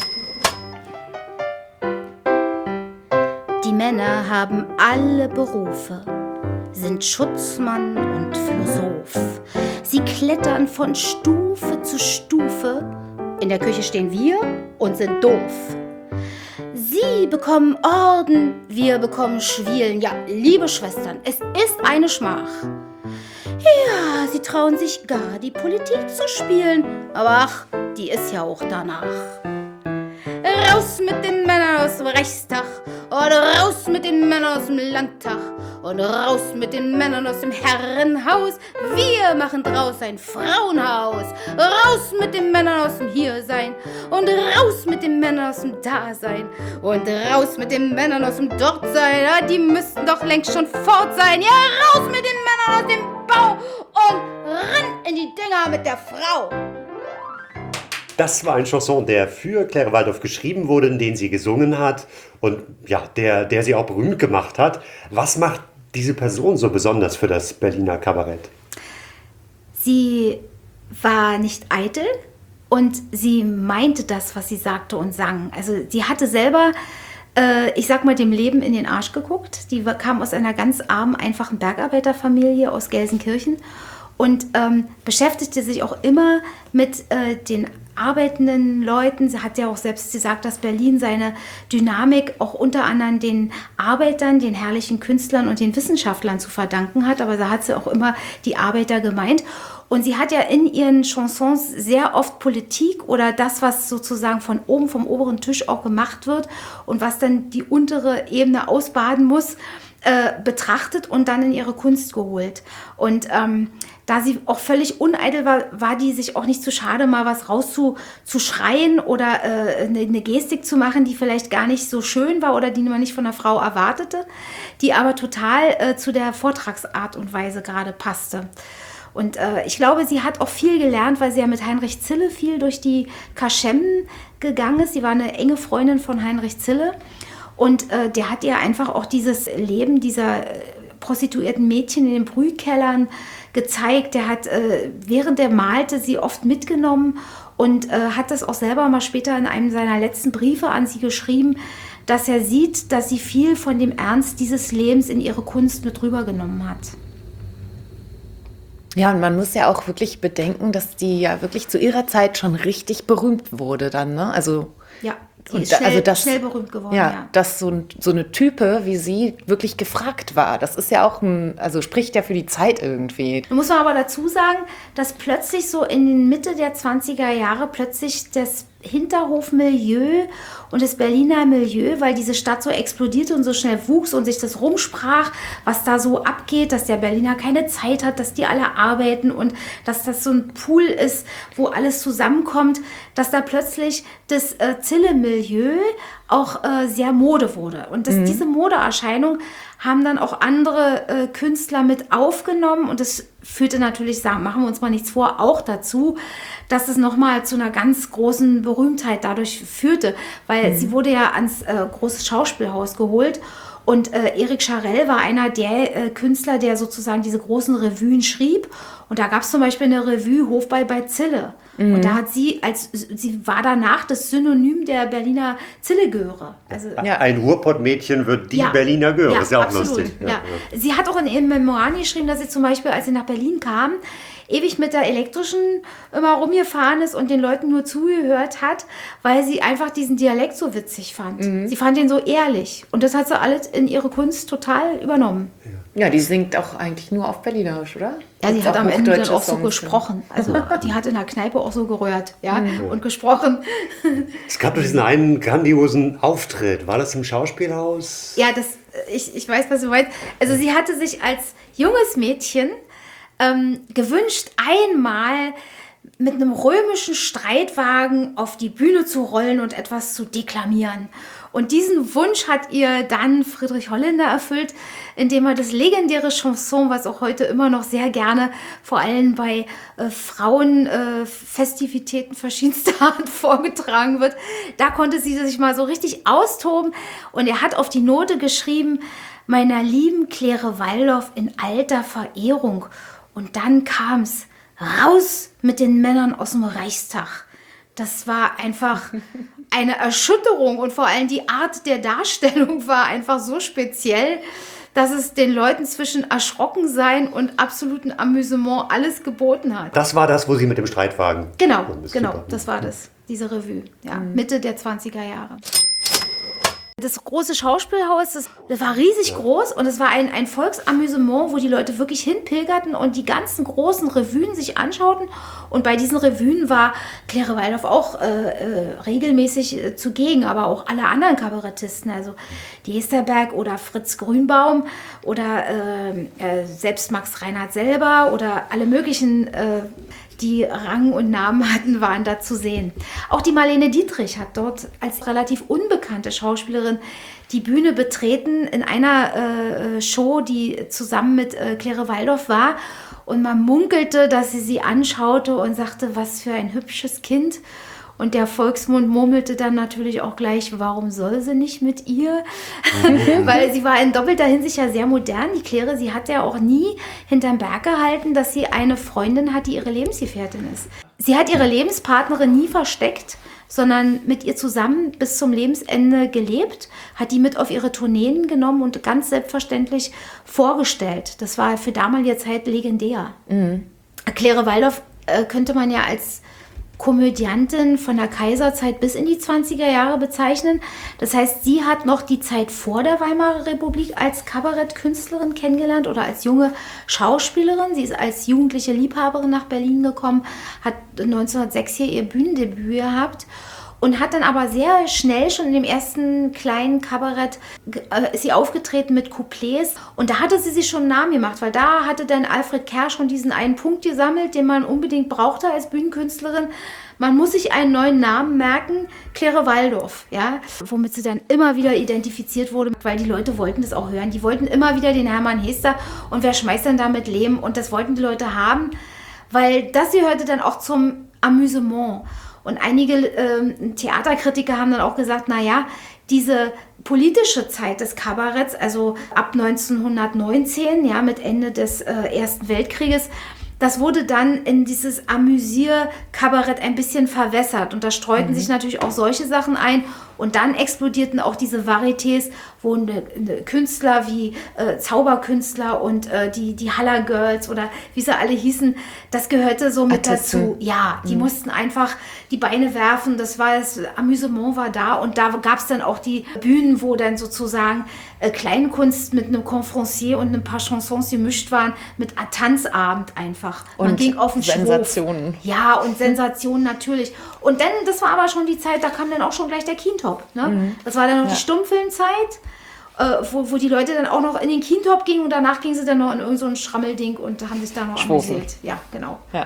Die Männer haben alle Berufe, sind Schutzmann und Philosoph. Sie klettern von Stufe zu Stufe. In der Küche stehen wir und sind doof. Sie bekommen Orden, wir bekommen Schwielen. Ja, liebe Schwestern, es ist eine Schmach. Ja, sie trauen sich gar, die Politik zu spielen. Aber ach, die ist ja auch danach. Raus mit den Männern aus dem Reichstag oder raus mit den Männern aus dem Landtag und raus mit den Männern aus dem Herrenhaus. Wir machen draus ein Frauenhaus. Raus mit den Männern aus dem Hiersein und raus mit den Männern aus dem Dasein und raus mit den Männern aus dem Dortsein. Ja, die müssten doch längst schon fort sein. Ja, raus mit den Männern aus dem Bau und ran in die Dinger mit der Frau. Das war ein Chanson, der für Claire Waldorf geschrieben wurde, den sie gesungen hat und ja, der, der sie auch berühmt gemacht hat. Was macht diese Person so besonders für das Berliner Kabarett? Sie war nicht eitel und sie meinte das, was sie sagte und sang. Also sie hatte selber, äh, ich sag mal, dem Leben in den Arsch geguckt. Die war, kam aus einer ganz armen, einfachen Bergarbeiterfamilie aus Gelsenkirchen und ähm, beschäftigte sich auch immer mit äh, den arbeitenden Leuten. Sie hat ja auch selbst gesagt, dass Berlin seine Dynamik auch unter anderem den Arbeitern, den herrlichen Künstlern und den Wissenschaftlern zu verdanken hat. Aber da hat sie auch immer die Arbeiter gemeint. Und sie hat ja in ihren Chansons sehr oft Politik oder das, was sozusagen von oben, vom oberen Tisch auch gemacht wird und was dann die untere Ebene ausbaden muss, äh, betrachtet und dann in ihre Kunst geholt. Und ähm, da sie auch völlig uneitel war, war die sich auch nicht zu schade, mal was rauszuschreien oder äh, eine, eine Gestik zu machen, die vielleicht gar nicht so schön war oder die man nicht von einer Frau erwartete, die aber total äh, zu der Vortragsart und Weise gerade passte. Und äh, ich glaube, sie hat auch viel gelernt, weil sie ja mit Heinrich Zille viel durch die Kaschemmen gegangen ist. Sie war eine enge Freundin von Heinrich Zille. Und äh, der hat ihr einfach auch dieses Leben dieser äh, prostituierten Mädchen in den Brühkellern gezeigt. Der hat, äh, während er malte, sie oft mitgenommen und äh, hat das auch selber mal später in einem seiner letzten Briefe an sie geschrieben, dass er sieht, dass sie viel von dem Ernst dieses Lebens in ihre Kunst mit rübergenommen hat. Ja, und man muss ja auch wirklich bedenken, dass die ja wirklich zu ihrer Zeit schon richtig berühmt wurde dann, ne? Also Ja, die und ist da- schnell, also das- schnell berühmt geworden. ja, Ja. dass so, ein, so eine Type wie sie wirklich gefragt war. Das ist ja auch ein, also spricht ja für die Zeit irgendwie. Da muss man aber dazu sagen, dass plötzlich so in Mitte der zwanziger Jahre plötzlich das Hinterhofmilieu und das Berliner Milieu, weil diese Stadt so explodierte und so schnell wuchs und sich das rumsprach, was da so abgeht, dass der Berliner keine Zeit hat, dass die alle arbeiten und dass das so ein Pool ist, wo alles zusammenkommt, dass da plötzlich das äh, Zille-Milieu auch äh, sehr Mode wurde. Und dass diese Modeerscheinung haben dann auch andere äh, Künstler mit aufgenommen und das führte natürlich, sagen, machen wir uns mal nichts vor, auch dazu, dass es nochmal zu einer ganz großen Berühmtheit dadurch führte, weil mhm. sie wurde ja ans äh, große Schauspielhaus geholt und äh, Erik Charell war einer der äh, Künstler, der sozusagen diese großen Revuen schrieb und da gab es zum Beispiel eine Revue Hofball bei Zille mhm. und da hat sie, als sie war danach das Synonym der Berliner Zille-Göre. Also, Ja. Ein Ruhrpottmädchen wird die Ja. Berliner Göre. Ja, ist ja auch absolut. lustig. Ja. Sie hat auch in ihren Memoiren geschrieben, dass sie zum Beispiel, als sie nach Berlin kam, ewig mit der elektrischen immer rumgefahren ist und den Leuten nur zugehört hat, weil sie einfach diesen Dialekt so witzig fand. Mhm. Sie fand ihn so ehrlich. Und das hat sie alles in ihre Kunst total übernommen. Ja, die singt auch eigentlich nur auf Berlinerisch, oder? Ja, sie Gibt's hat am Ende dann hochdeutsche auch so Songs? gesprochen. Also die hat in der Kneipe auch so gerührt, ja, und gesprochen. Es gab doch diesen einen grandiosen Auftritt. War das im Schauspielhaus? Ja, das, ich, ich weiß, was du meinst. Also sie hatte sich als junges Mädchen ähm, gewünscht, einmal mit einem römischen Streitwagen auf die Bühne zu rollen und etwas zu deklamieren. Und diesen Wunsch hat ihr dann Friedrich Holländer erfüllt, indem er das legendäre Chanson, was auch heute immer noch sehr gerne, vor allem bei äh, Frauenfestivitäten äh, verschiedenster Art vorgetragen wird, da konnte sie sich mal so richtig austoben. Und er hat auf die Note geschrieben, meiner lieben Claire Waldoff in alter Verehrung. Und dann kam's, raus mit den Männern aus dem Reichstag. Das war einfach eine Erschütterung und vor allem die Art der Darstellung war einfach so speziell, dass es den Leuten zwischen Erschrockensein und absolutem Amüsement alles geboten hat. Das war das, wo sie mit dem Streitwagen... Genau, Oh, das ist genau, super. das war das, diese Revue, ja, Mitte der zwanziger Jahre. Das große Schauspielhaus, das, das war riesig groß und es war ein, ein Volksamüsement, wo die Leute wirklich hinpilgerten und die ganzen großen Revuen sich anschauten. Und bei diesen Revuen war Claire Waldoff auch äh, äh, regelmäßig äh, zugegen, aber auch alle anderen Kabarettisten, also die Esterberg oder Fritz Grünbaum oder äh, äh, selbst Max Reinhardt selber oder alle möglichen äh, die Rang und Namen hatten, waren da zu sehen. Auch die Marlene Dietrich hat dort als relativ unbekannte Schauspielerin die Bühne betreten in einer äh, Show, die zusammen mit äh, Claire Waldoff war. Und man munkelte, dass sie sie anschaute und sagte, was für ein hübsches Kind. Und der Volksmund murmelte dann natürlich auch gleich, warum soll sie nicht mit ihr? Weil sie war in doppelter Hinsicht ja sehr modern. Die Claire, sie hat ja auch nie hinterm Berg gehalten, dass sie eine Freundin hat, die ihre Lebensgefährtin ist. Sie hat ihre Lebenspartnerin nie versteckt, sondern mit ihr zusammen bis zum Lebensende gelebt, hat die mit auf ihre Tourneen genommen und ganz selbstverständlich vorgestellt. Das war für damalige Zeit legendär. Mhm. Claire Waldoff äh, könnte man ja als Komödiantin von der Kaiserzeit bis in die zwanziger Jahre bezeichnen. Das heißt, sie hat noch die Zeit vor der Weimarer Republik als Kabarettkünstlerin kennengelernt oder als junge Schauspielerin. Sie ist als jugendliche Liebhaberin nach Berlin gekommen, hat neunzehnhundertsechs hier ihr Bühnendebüt gehabt und hat dann aber sehr schnell schon in dem ersten kleinen Kabarett äh, ist sie aufgetreten mit Couplets und da hatte sie sich schon einen Namen gemacht, weil da hatte dann Alfred Kerr schon diesen einen Punkt gesammelt, den man unbedingt brauchte als Bühnenkünstlerin. Man muss sich einen neuen Namen merken, Claire Waldoff, ja, womit sie dann immer wieder identifiziert wurde, weil die Leute wollten das auch hören. Die wollten immer wieder den Hermann Hester und wer schmeißt denn damit Leben und das wollten die Leute haben, weil das gehörte dann auch zum Amüsement. Und einige ähm, Theaterkritiker haben dann auch gesagt, naja, diese politische Zeit des Kabaretts, also ab neunzehnhundertneunzehn, ja, mit Ende des äh, Ersten Weltkrieges, das wurde dann in dieses Amüsier-Kabarett ein bisschen verwässert. Und da streuten mhm. sich natürlich auch solche Sachen ein. Und dann explodierten auch diese Varietés, wo eine, eine Künstler wie äh, Zauberkünstler und äh, die, die Haller Girls oder wie sie alle hießen, das gehörte so mit Artisten. dazu. Ja, die mhm. mussten einfach die Beine werfen. Das war das Amüsement war da. Und da gab es dann auch die Bühnen, wo dann sozusagen äh, Kleinkunst mit einem Confrancier und ein paar Chansons gemischt waren, mit Tanzabend einfach. Man und ging auf den Sensationen. Schwurf. Ja, und Sensationen natürlich. Und dann, das war aber schon die Zeit, da kam dann auch schon gleich der Kientop. Ne? Mhm. Das war dann noch ja. die Stummfilmzeit, äh, wo, wo die Leute dann auch noch in den Kientop gingen und danach gingen sie dann noch in irgend so ein Schrammelding und haben sich da noch amüsiert. Ja, genau. Ja.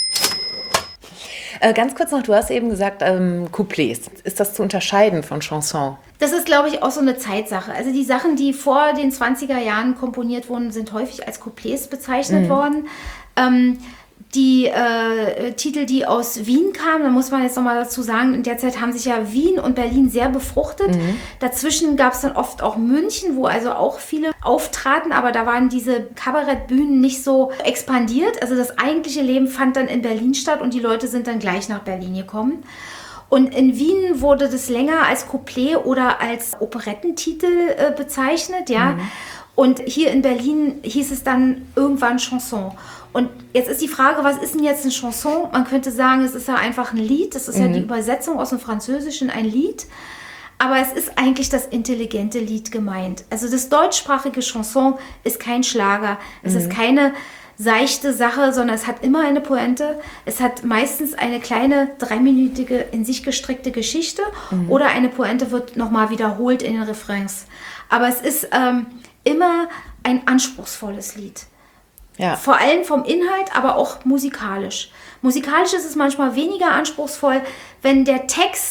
Äh, ganz kurz noch, du hast eben gesagt, ähm, Couplets. Ist das zu unterscheiden von Chanson? Das ist, glaube ich, auch so eine Zeitsache. Also die Sachen, die vor den zwanziger Jahren komponiert wurden, sind häufig als Couplets bezeichnet mhm. worden. Ähm, Die äh, Titel, die aus Wien kamen, da muss man jetzt nochmal dazu sagen, in der Zeit haben sich ja Wien und Berlin sehr befruchtet. Mhm. Dazwischen gab es dann oft auch München, wo also auch viele auftraten, aber da waren diese Kabarettbühnen nicht so expandiert. Also das eigentliche Leben fand dann in Berlin statt und die Leute sind dann gleich nach Berlin gekommen. Und in Wien wurde das länger als Couplet oder als Operettentitel äh, bezeichnet, ja. Mhm. Und hier in Berlin hieß es dann irgendwann Chanson. Und jetzt ist die Frage, was ist denn jetzt ein Chanson? Man könnte sagen, es ist ja einfach ein Lied. Das ist mhm. ja die Übersetzung aus dem Französischen, ein Lied. Aber es ist eigentlich das intelligente Lied gemeint. Also das deutschsprachige Chanson ist kein Schlager. Es mhm. ist keine seichte Sache, sondern es hat immer eine Pointe. Es hat meistens eine kleine, dreiminütige, in sich gestrickte Geschichte mhm. oder eine Pointe wird nochmal wiederholt in den Refrains. Aber es ist ähm, immer ein anspruchsvolles Lied. Ja. Vor allem vom Inhalt, aber auch musikalisch. Musikalisch ist es manchmal weniger anspruchsvoll, wenn der Text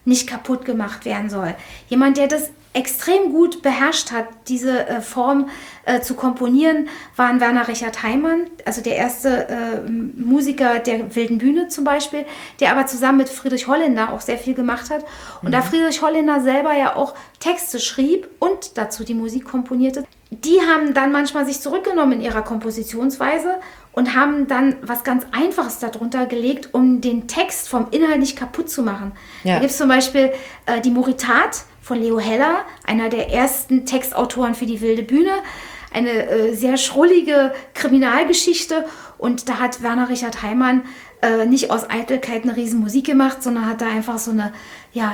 nicht kaputt gemacht werden soll. Jemand, der das extrem gut beherrscht hat, diese äh, Form äh, zu komponieren, war Werner Richard Heimann, also der erste äh, Musiker der Wilden Bühne zum Beispiel, der aber zusammen mit Friedrich Holländer auch sehr viel gemacht hat. Und mhm. da Friedrich Holländer selber ja auch Texte schrieb und dazu die Musik komponierte, die haben dann manchmal sich zurückgenommen in ihrer Kompositionsweise und haben dann was ganz Einfaches darunter gelegt, um den Text vom Inhalt nicht kaputt zu machen. Ja. Da gibt es zum Beispiel äh, die Moritat von Leo Heller, einer der ersten Textautoren für die Wilde Bühne. Eine äh, sehr schrullige Kriminalgeschichte. Und da hat Werner Richard Heimann äh, nicht aus Eitelkeit eine riesen Musik gemacht, sondern hat da einfach so eine ja,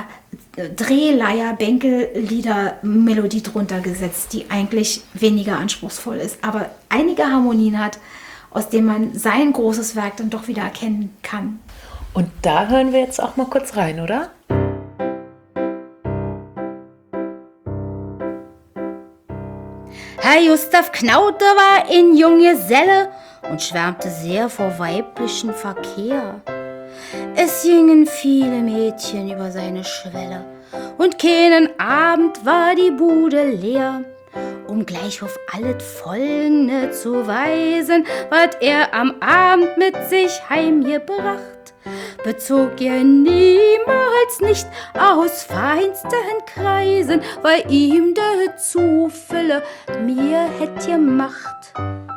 Drehleier-Bänkel-Lieder-Melodie drunter gesetzt, die eigentlich weniger anspruchsvoll ist, aber einige Harmonien hat, aus denen man sein großes Werk dann doch wieder erkennen kann. Und da hören wir jetzt auch mal kurz rein, oder? Herr Gustav Knaute war ein Junggeselle und schwärmte sehr vor weiblichen Verkehr. Es gingen viele Mädchen über seine Schwelle und keinen Abend war die Bude leer. Um gleich auf alles Folgende zu weisen, wat er am Abend mit sich heimgebracht, bezog er niemals nicht aus feinsten Kreisen, weil ihm der Zufälle mir hätt gemacht.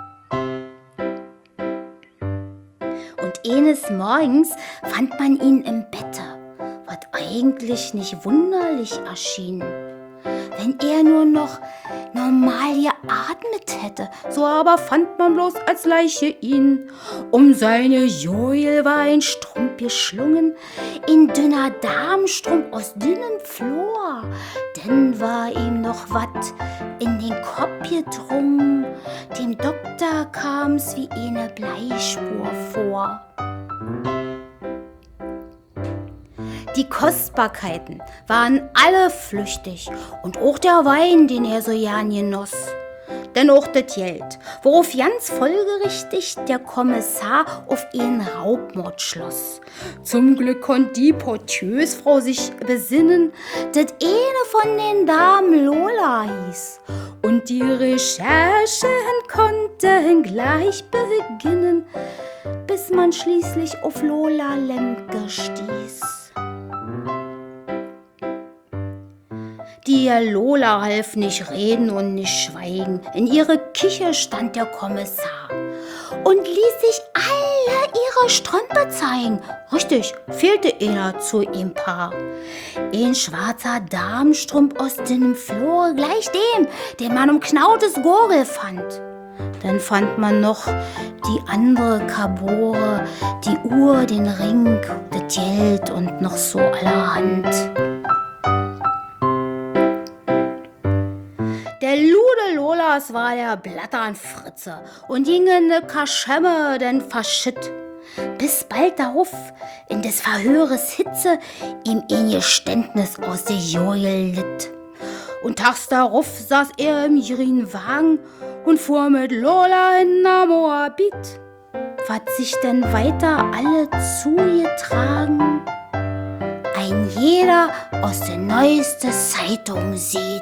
Und eines Morgens fand man ihn im Bette, wat eigentlich nicht wunderlich erschien, wenn er nur noch normal geatmet hätte, so aber fand man bloß als Leiche ihn. Um seine Joel war ein Strumpf geschlungen, ein dünner Darmstrumpf aus dünnem Flor, denn war ihm noch wat in den Kopf gedrungen, dem Doktor kam's wie eine Bleispur vor. Die Kostbarkeiten waren alle flüchtig und auch der Wein, den er so gern genoss. Denn auch das Geld, worauf ganz folgerichtig der Kommissar auf einen Raubmord schloss. Zum Glück konnte die Portiersfrau sich besinnen, dass eine von den Damen Lola hieß. Und die Recherchen konnten gleich beginnen, bis man schließlich auf Lola Lemke stieß. Die Lola half nicht reden und nicht schweigen. In ihre Küche stand der Kommissar und ließ sich alle ihre Strümpfe zeigen. Richtig, fehlte einer zu ihm Paar. Ein schwarzer Damenstrumpf aus dem Flor, gleich dem, den man um Knautes Gurgel fand. Dann fand man noch die andere Kabore, die Uhr, den Ring, das Geld und noch so allerhand. Der Lude Lolas war der Blattern Fritze und ging in de Kaschemme denn verschitt. Bis bald darauf, in des Verhöres Hitze, ihm ein Geständnis aus der Joel litt. Und tags darauf saß er im grünen Wagen und fuhr mit Lola in na Moabit. Was sich denn weiter alle zugetragen, ein jeder aus der neuesten Zeitung sieht.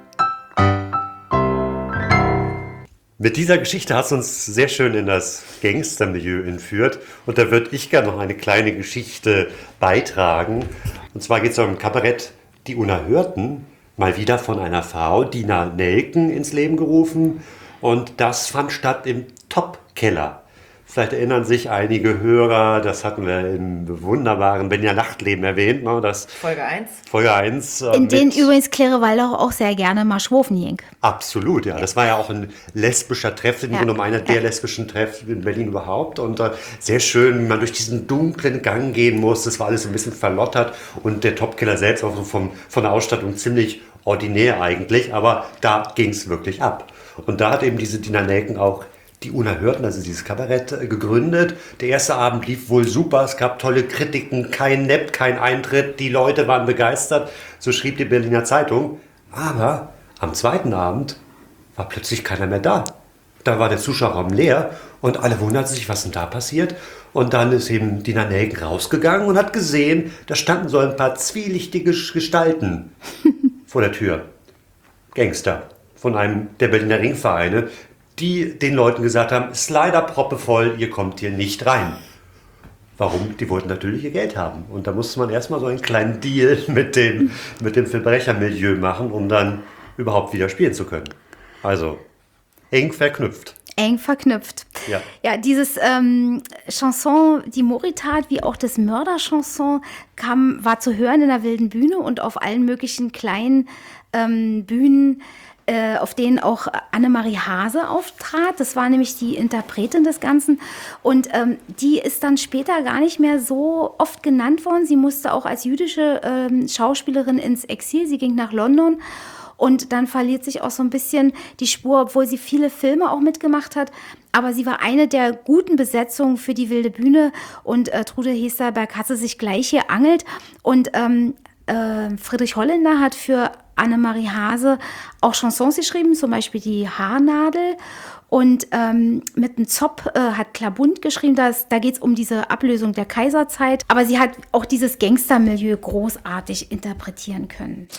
Mit dieser Geschichte hast du uns sehr schön in das Gangstermilieu entführt. Und da würde ich gerne noch eine kleine Geschichte beitragen. Und zwar geht es um Kabarett Die Unerhörten. Mal wieder von einer Frau, Dina Nelken, ins Leben gerufen. Und das fand statt im Top-Keller. Vielleicht erinnern sich einige Hörer, das hatten wir im wunderbaren Berliner Nachtleben erwähnt. Ne, das Folge eins. Folge eins. Äh, in denen übrigens Claire Waldau auch sehr gerne mal schwofen ging. Absolut, ja. Das war ja auch ein lesbischer Treff, im ja. Grunde genommen einer der ja. lesbischen Treff in Berlin überhaupt. Und äh, sehr schön, wie man durch diesen dunklen Gang gehen muss. Das war alles so ein bisschen verlottert. Und der Topkiller selbst auch so vom, von der Ausstattung ziemlich ordinär eigentlich. Aber da ging es wirklich ab. Und da hat eben diese Dina Nelken auch Die Unerhörten, also dieses Kabarett, gegründet. Der erste Abend lief wohl super, es gab tolle Kritiken, kein Nepp, kein Eintritt, die Leute waren begeistert, so schrieb die Berliner Zeitung. Aber am zweiten Abend war plötzlich keiner mehr da. da war der Zuschauerraum leer und alle wunderten sich, was denn da passiert. Und dann ist eben Dina Nelken rausgegangen und hat gesehen, da standen so ein paar zwielichtige Gestalten vor der Tür. Gangster von einem der Berliner Ringvereine, die den Leuten gesagt haben, ist leider proppevoll, ihr kommt hier nicht rein. Warum? Die wollten natürlich ihr Geld haben. Und da musste man erstmal so einen kleinen Deal mit dem, mit dem Verbrechermilieu machen, um dann überhaupt wieder spielen zu können. Also eng verknüpft. Eng verknüpft. Ja, ja dieses ähm, Chanson, die Moritat, wie auch das Mörder-Chanson, kam, war zu hören in der Wilden Bühne und auf allen möglichen kleinen ähm, Bühnen, äh, auf denen auch Annemarie Hase auftrat. Das war nämlich die Interpretin des Ganzen. Und ähm, die ist dann später gar nicht mehr so oft genannt worden. Sie musste auch als jüdische ähm, Schauspielerin ins Exil. Sie ging nach London. Und dann verliert sich auch so ein bisschen die Spur, obwohl sie viele Filme auch mitgemacht hat. Aber sie war eine der guten Besetzungen für die Wilde Bühne. Und äh, Trude Hesterberg hat sie sich gleich hier angelt. Und ähm, äh, Friedrich Holländer hat für Annemarie Hase auch Chansons geschrieben, zum Beispiel die Haarnadel. Und ähm, mit dem Zopp äh, hat Klabund geschrieben, dass, da geht es um diese Ablösung der Kaiserzeit. Aber sie hat auch dieses Gangstermilieu großartig interpretieren können.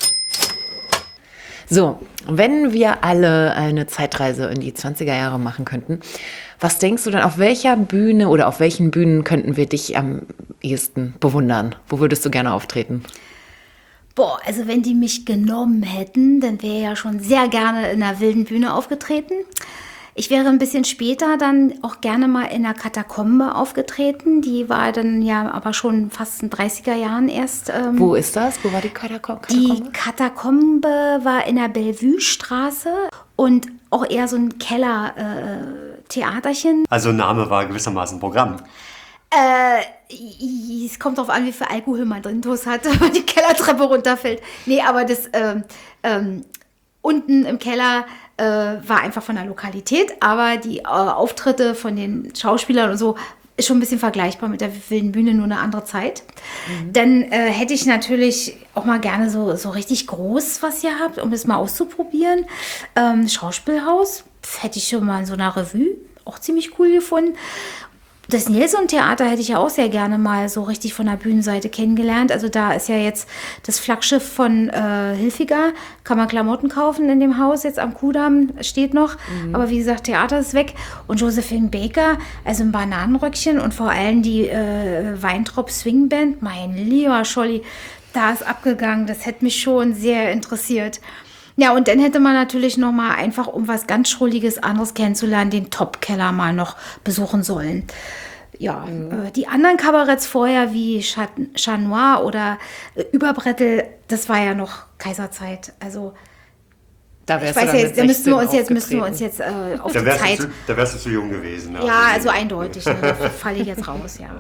So, wenn wir alle eine Zeitreise in die zwanziger Jahre machen könnten, was denkst du denn, auf welcher Bühne oder auf welchen Bühnen könnten wir dich am ehesten bewundern? Wo würdest du gerne auftreten? Boah, also wenn die mich genommen hätten, dann wäre ich ja schon sehr gerne in der Wilden Bühne aufgetreten. Ich wäre ein bisschen später dann auch gerne mal in der Katakombe aufgetreten. Die war dann ja aber schon fast in dreißiger Jahren erst. Ähm, Wo ist das? Wo war die Katakombe? Die Katakombe war in der Bellevue-Straße und auch eher so ein Keller-Theaterchen. Also Name war gewissermaßen Programm. Äh, es kommt darauf an, wie viel Alkohol man drin hat, wenn man die Kellertreppe runterfällt. Nee, aber das ähm, ähm, unten im Keller äh, war einfach von der Lokalität, aber die äh, Auftritte von den Schauspielern und so ist schon ein bisschen vergleichbar mit der Wilden Bühne, nur eine andere Zeit. Mhm. Dann äh, hätte ich natürlich auch mal gerne so, so richtig groß was ihr habt, um das mal auszuprobieren. Ähm, Schauspielhaus hätte ich schon mal in so einer Revue, auch ziemlich cool gefunden. Das Nilsson-Theater hätte ich ja auch sehr gerne mal so richtig von der Bühnenseite kennengelernt. Also da ist ja jetzt das Flaggschiff von äh, Hilfiger. Kann man Klamotten kaufen in dem Haus, jetzt am Kudamm, steht noch. Mhm. Aber wie gesagt, Theater ist weg. Und Josephine Baker, also ein Bananenröckchen und vor allem die äh, Weintrop Swing Band. Mein lieber Scholli, da ist abgegangen. Das hätte mich schon sehr interessiert. Ja, und dann hätte man natürlich noch mal einfach, um was ganz Schrulliges anderes kennenzulernen, den Top-Keller mal noch besuchen sollen. Ja, mhm. äh, die anderen Kabaretts vorher, wie Chat, Chat Noir oder äh, Überbrettel, das war ja noch Kaiserzeit. Also, da ich weiß ja, jetzt, da müssten wir uns jetzt, müssten wir uns jetzt äh, auf da die Zeit... Zu, da wärst du zu jung gewesen. Ja, ja also eindeutig. Ne, da falle ich jetzt raus, ja.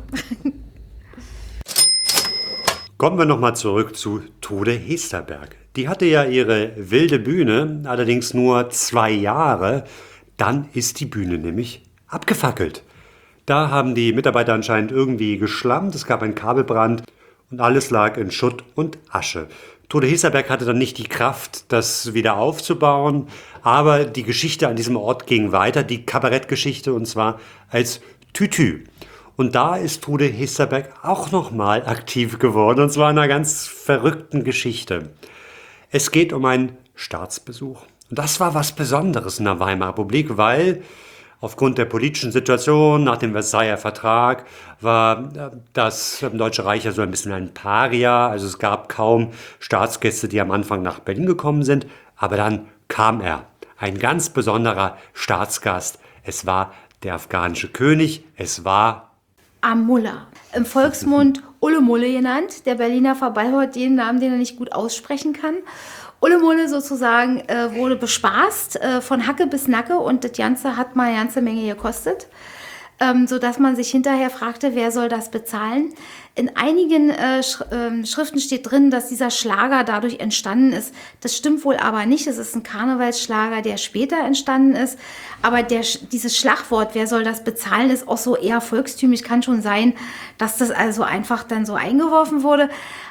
Kommen wir nochmal zurück zu Trude Hesterberg. Die hatte ja ihre wilde Bühne, allerdings nur zwei Jahre. Dann ist die Bühne nämlich abgefackelt. Da haben die Mitarbeiter anscheinend irgendwie geschlammt, es gab einen Kabelbrand und alles lag in Schutt und Asche. Trude Hesterberg hatte dann nicht die Kraft, das wieder aufzubauen, aber die Geschichte an diesem Ort ging weiter, die Kabarettgeschichte, und zwar als Tütü. Und da ist Trude Hesterberg auch nochmal aktiv geworden, und zwar in einer ganz verrückten Geschichte. Es geht um einen Staatsbesuch. Und das war was Besonderes in der Weimarer Republik, weil aufgrund der politischen Situation nach dem Versailler Vertrag war das Deutsche Reich ja so ein bisschen ein Paria. Also es gab kaum Staatsgäste, die am Anfang nach Berlin gekommen sind. Aber dann kam er, ein ganz besonderer Staatsgast. Es war der afghanische König, es war Amullah. Im Volksmund Ulle Mulle genannt. Der Berliner verballhort jeden Namen, den er nicht gut aussprechen kann. Ulle Mulle sozusagen äh, wurde bespaßt äh, von Hacke bis Nacke und das Ganze hat mal eine ganze Menge gekostet. Ähm, sodass man sich hinterher fragte, wer soll das bezahlen. In einigen äh, Sch- äh, Schriften steht drin, dass dieser Schlager dadurch entstanden ist. Das stimmt wohl aber nicht. Es ist ein Karnevalsschlager, der später entstanden ist. Aber der, dieses Schlagwort, wer soll das bezahlen, ist auch so eher volkstümlich. Kann schon sein, dass das also einfach dann so eingeworfen wurde.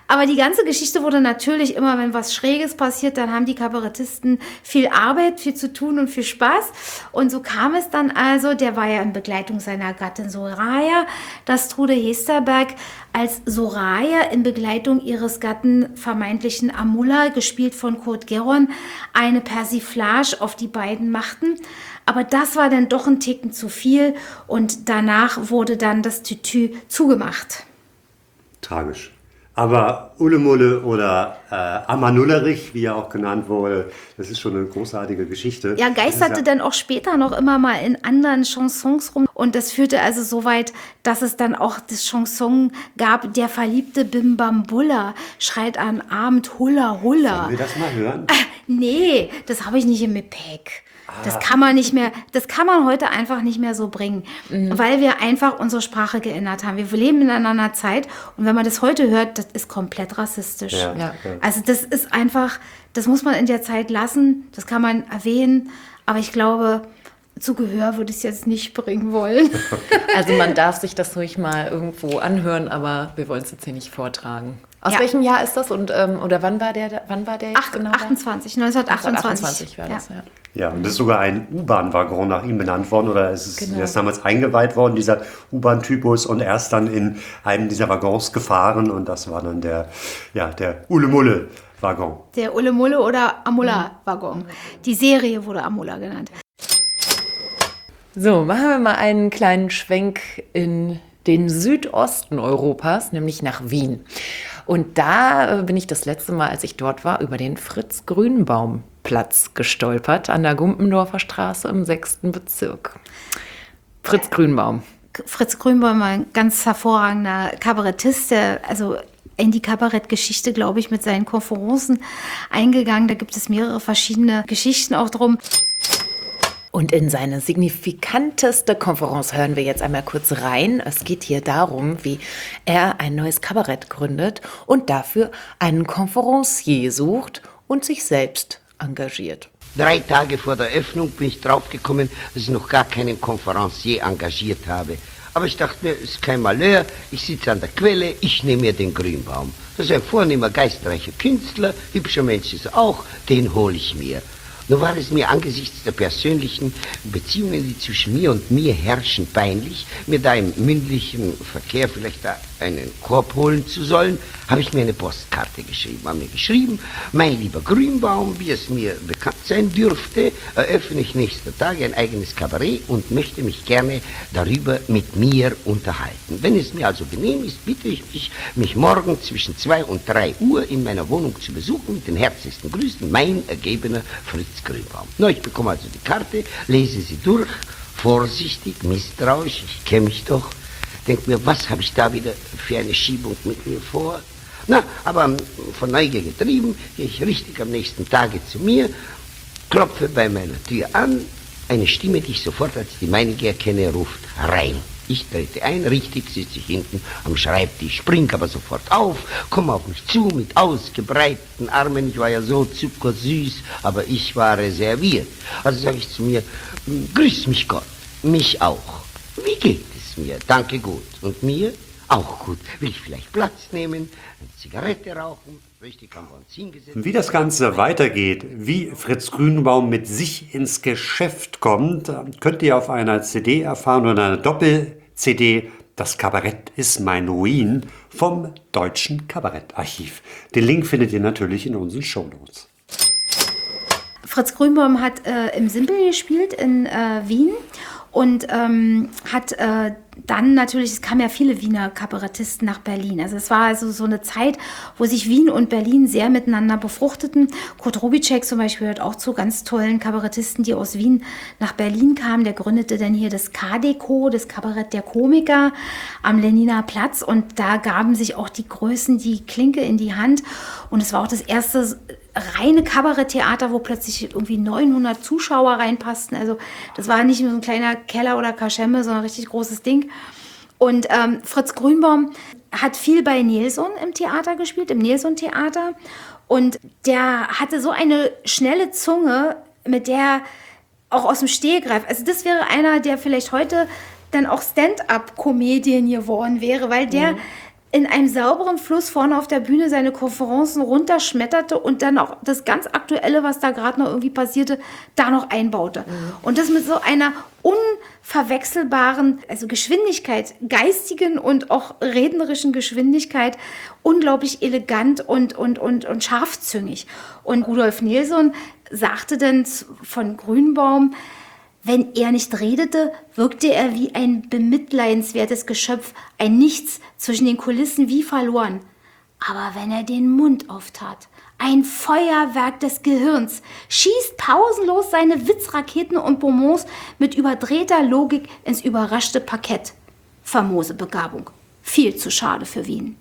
Aber die ganze Geschichte wurde natürlich immer, wenn was Schräges passiert, dann haben die Kabarettisten viel Arbeit, viel zu tun und viel Spaß. Und so kam es dann also, der war ja in Begleitung seiner Gattin Soraya, dass Trude Hesterberg als Soraya in Begleitung ihres Gatten vermeintlichen Amullah, gespielt von Kurt Geron, eine Persiflage auf die beiden machten. Aber das war dann doch ein Ticken zu viel und danach wurde dann das Tütü zugemacht. Tragisch. Aber Ulle-Mulle oder äh, Amanullerich, wie er auch genannt wurde, das ist schon eine großartige Geschichte. Ja, geisterte ja dann auch später noch immer mal in anderen Chansons rum. Und das führte also so weit, dass es dann auch das Chanson gab, der verliebte Bimbambulla schreit am Abend Hulla Hulla. Wollen wir das mal hören? Äh, nee, das habe ich nicht im Gepäck. Das kann man nicht mehr, das kann man heute einfach nicht mehr so bringen, mhm. weil wir einfach unsere Sprache geändert haben. Wir leben in einer Zeit und wenn man das heute hört, das ist komplett rassistisch. Ja, ja. Also das ist einfach, das muss man in der Zeit lassen, das kann man erwähnen, aber ich glaube, zu Gehör würde ich es jetzt nicht bringen wollen. Also man darf sich das ruhig mal irgendwo anhören, aber wir wollen es jetzt hier nicht vortragen. Aus Ja. welchem Jahr ist das und ähm, oder wann war der? Wann war der jetzt Ach, genau? achtundzwanzig, neunzehnhundertachtundzwanzig. achtundzwanzig war das, ja. Ja. Ja, und es ist sogar ein U-Bahn-Waggon nach ihm benannt worden oder es ist, Genau. der ist damals eingeweiht worden, dieser U-Bahn-Typus, und er ist dann in einem dieser Waggons gefahren und das war dann der, ja, der Ulle-Mulle-Waggon. Der Ulle-Mulle oder Amullah-Waggon. Die Serie wurde Amullah genannt. So, machen wir mal einen kleinen Schwenk in den Südosten Europas, nämlich nach Wien. Und da äh, bin ich das letzte Mal, als ich dort war, über den Fritz-Grünbaum-Platz gestolpert, an der Gumpendorfer Straße im sechsten Bezirk. Fritz Grünbaum. Fritz Grünbaum war ein ganz hervorragender Kabarettist, der also in die Kabarettgeschichte, glaube ich, mit seinen Konferenzen eingegangen. Da gibt es mehrere verschiedene Geschichten auch drum. Und in seine signifikanteste Konferenz hören wir jetzt einmal kurz rein. Es geht hier darum, wie er ein neues Kabarett gründet und dafür einen Konferencier sucht und sich selbst engagiert. Drei Tage vor der Öffnung bin ich draufgekommen, dass ich noch gar keinen Konferencier engagiert habe. Aber ich dachte mir, es ist kein Malheur, ich sitze an der Quelle, ich nehme mir den Grünbaum. Das ist ein vornehmer, geistreicher Künstler, hübscher Mensch ist er auch, den hole ich mir. Nur war es mir angesichts der persönlichen Beziehungen, die zwischen mir und mir herrschen, peinlich, mir da im mündlichen Verkehr vielleicht da einen Korb holen zu sollen, habe ich mir eine Postkarte geschrieben. Habe mir geschrieben, mein lieber Grünbaum, wie es mir bekannt sein dürfte, eröffne ich nächster Tage ein eigenes Kabarett und möchte mich gerne darüber mit mir unterhalten. Wenn es mir also genehm ist, bitte ich dich, mich morgen zwischen zwei und drei Uhr in meiner Wohnung zu besuchen. Mit den herzlichsten Grüßen, mein ergebener Fritz Grünbaum. Na, ich bekomme also die Karte, lese sie durch, vorsichtig, misstrauisch, ich kenne mich doch, denke mir, was habe ich da wieder für eine Schiebung mit mir vor? Na, aber von Neugier getrieben, gehe ich richtig am nächsten Tage zu mir, klopfe bei meiner Tür an, eine Stimme, die ich sofort als die meinige erkenne, ruft rein. Ich trete ein, richtig sitze ich hinten am Schreibtisch, spring aber sofort auf, komme auf mich zu mit ausgebreiteten Armen. Ich war ja so zuckersüß, aber ich war reserviert. Also sage ich zu mir, grüß mich Gott, mich auch. Wie geht es mir? Danke, gut. Und mir? Auch gut. Will ich vielleicht Platz nehmen, eine Zigarette rauchen? Richtig, haben wir uns hingesetzt. Wie das Ganze weitergeht, wie Fritz Grünbaum mit sich ins Geschäft kommt, könnt ihr auf einer C D erfahren oder einer Doppel-C D. Das Kabarett ist mein Ruin vom Deutschen Kabarettarchiv. Den Link findet ihr natürlich in unseren Shownotes. Fritz Grünbaum hat äh, im Simpel gespielt in äh, Wien und ähm, hat äh, dann natürlich, es kamen ja viele Wiener Kabarettisten nach Berlin. Also es war also so eine Zeit, wo sich Wien und Berlin sehr miteinander befruchteten. Kurt Robitschek zum Beispiel gehört auch zu ganz tollen Kabarettisten, die aus Wien nach Berlin kamen. Der gründete dann hier das K-Deko, das Kabarett der Komiker am Leniner Platz. Und da gaben sich auch die Größen die Klinke in die Hand. Und es war auch das erste reine Kabaretttheater, wo plötzlich irgendwie neunhundert Zuschauer reinpassten. Also das war nicht nur so ein kleiner Keller oder Kaschemme, sondern ein richtig großes Ding. Und ähm, Fritz Grünbaum hat viel bei Nilsson im Theater gespielt, im Nilsson-Theater. Und der hatte so eine schnelle Zunge, mit der auch aus dem Stehgreif, also das wäre einer, der vielleicht heute dann auch Stand-up-Comedian geworden wäre, weil der... Mhm. in einem sauberen Fluss vorne auf der Bühne seine Konferenzen runterschmetterte und dann auch das ganz Aktuelle, was da gerade noch irgendwie passierte, da noch einbaute. Mhm. Und das mit so einer unverwechselbaren, also Geschwindigkeit, geistigen und auch rednerischen Geschwindigkeit, unglaublich elegant und, und, und, und scharfzüngig. Und Rudolf Nilsson sagte dann von Grünbaum, wenn er nicht redete, wirkte er wie ein bemitleidenswertes Geschöpf, ein Nichts zwischen den Kulissen wie verloren. Aber wenn er den Mund auftat, ein Feuerwerk des Gehirns, schießt pausenlos seine Witzraketen und Bonbons mit überdrehter Logik ins überraschte Parkett. Famose Begabung. Viel zu schade für Wien.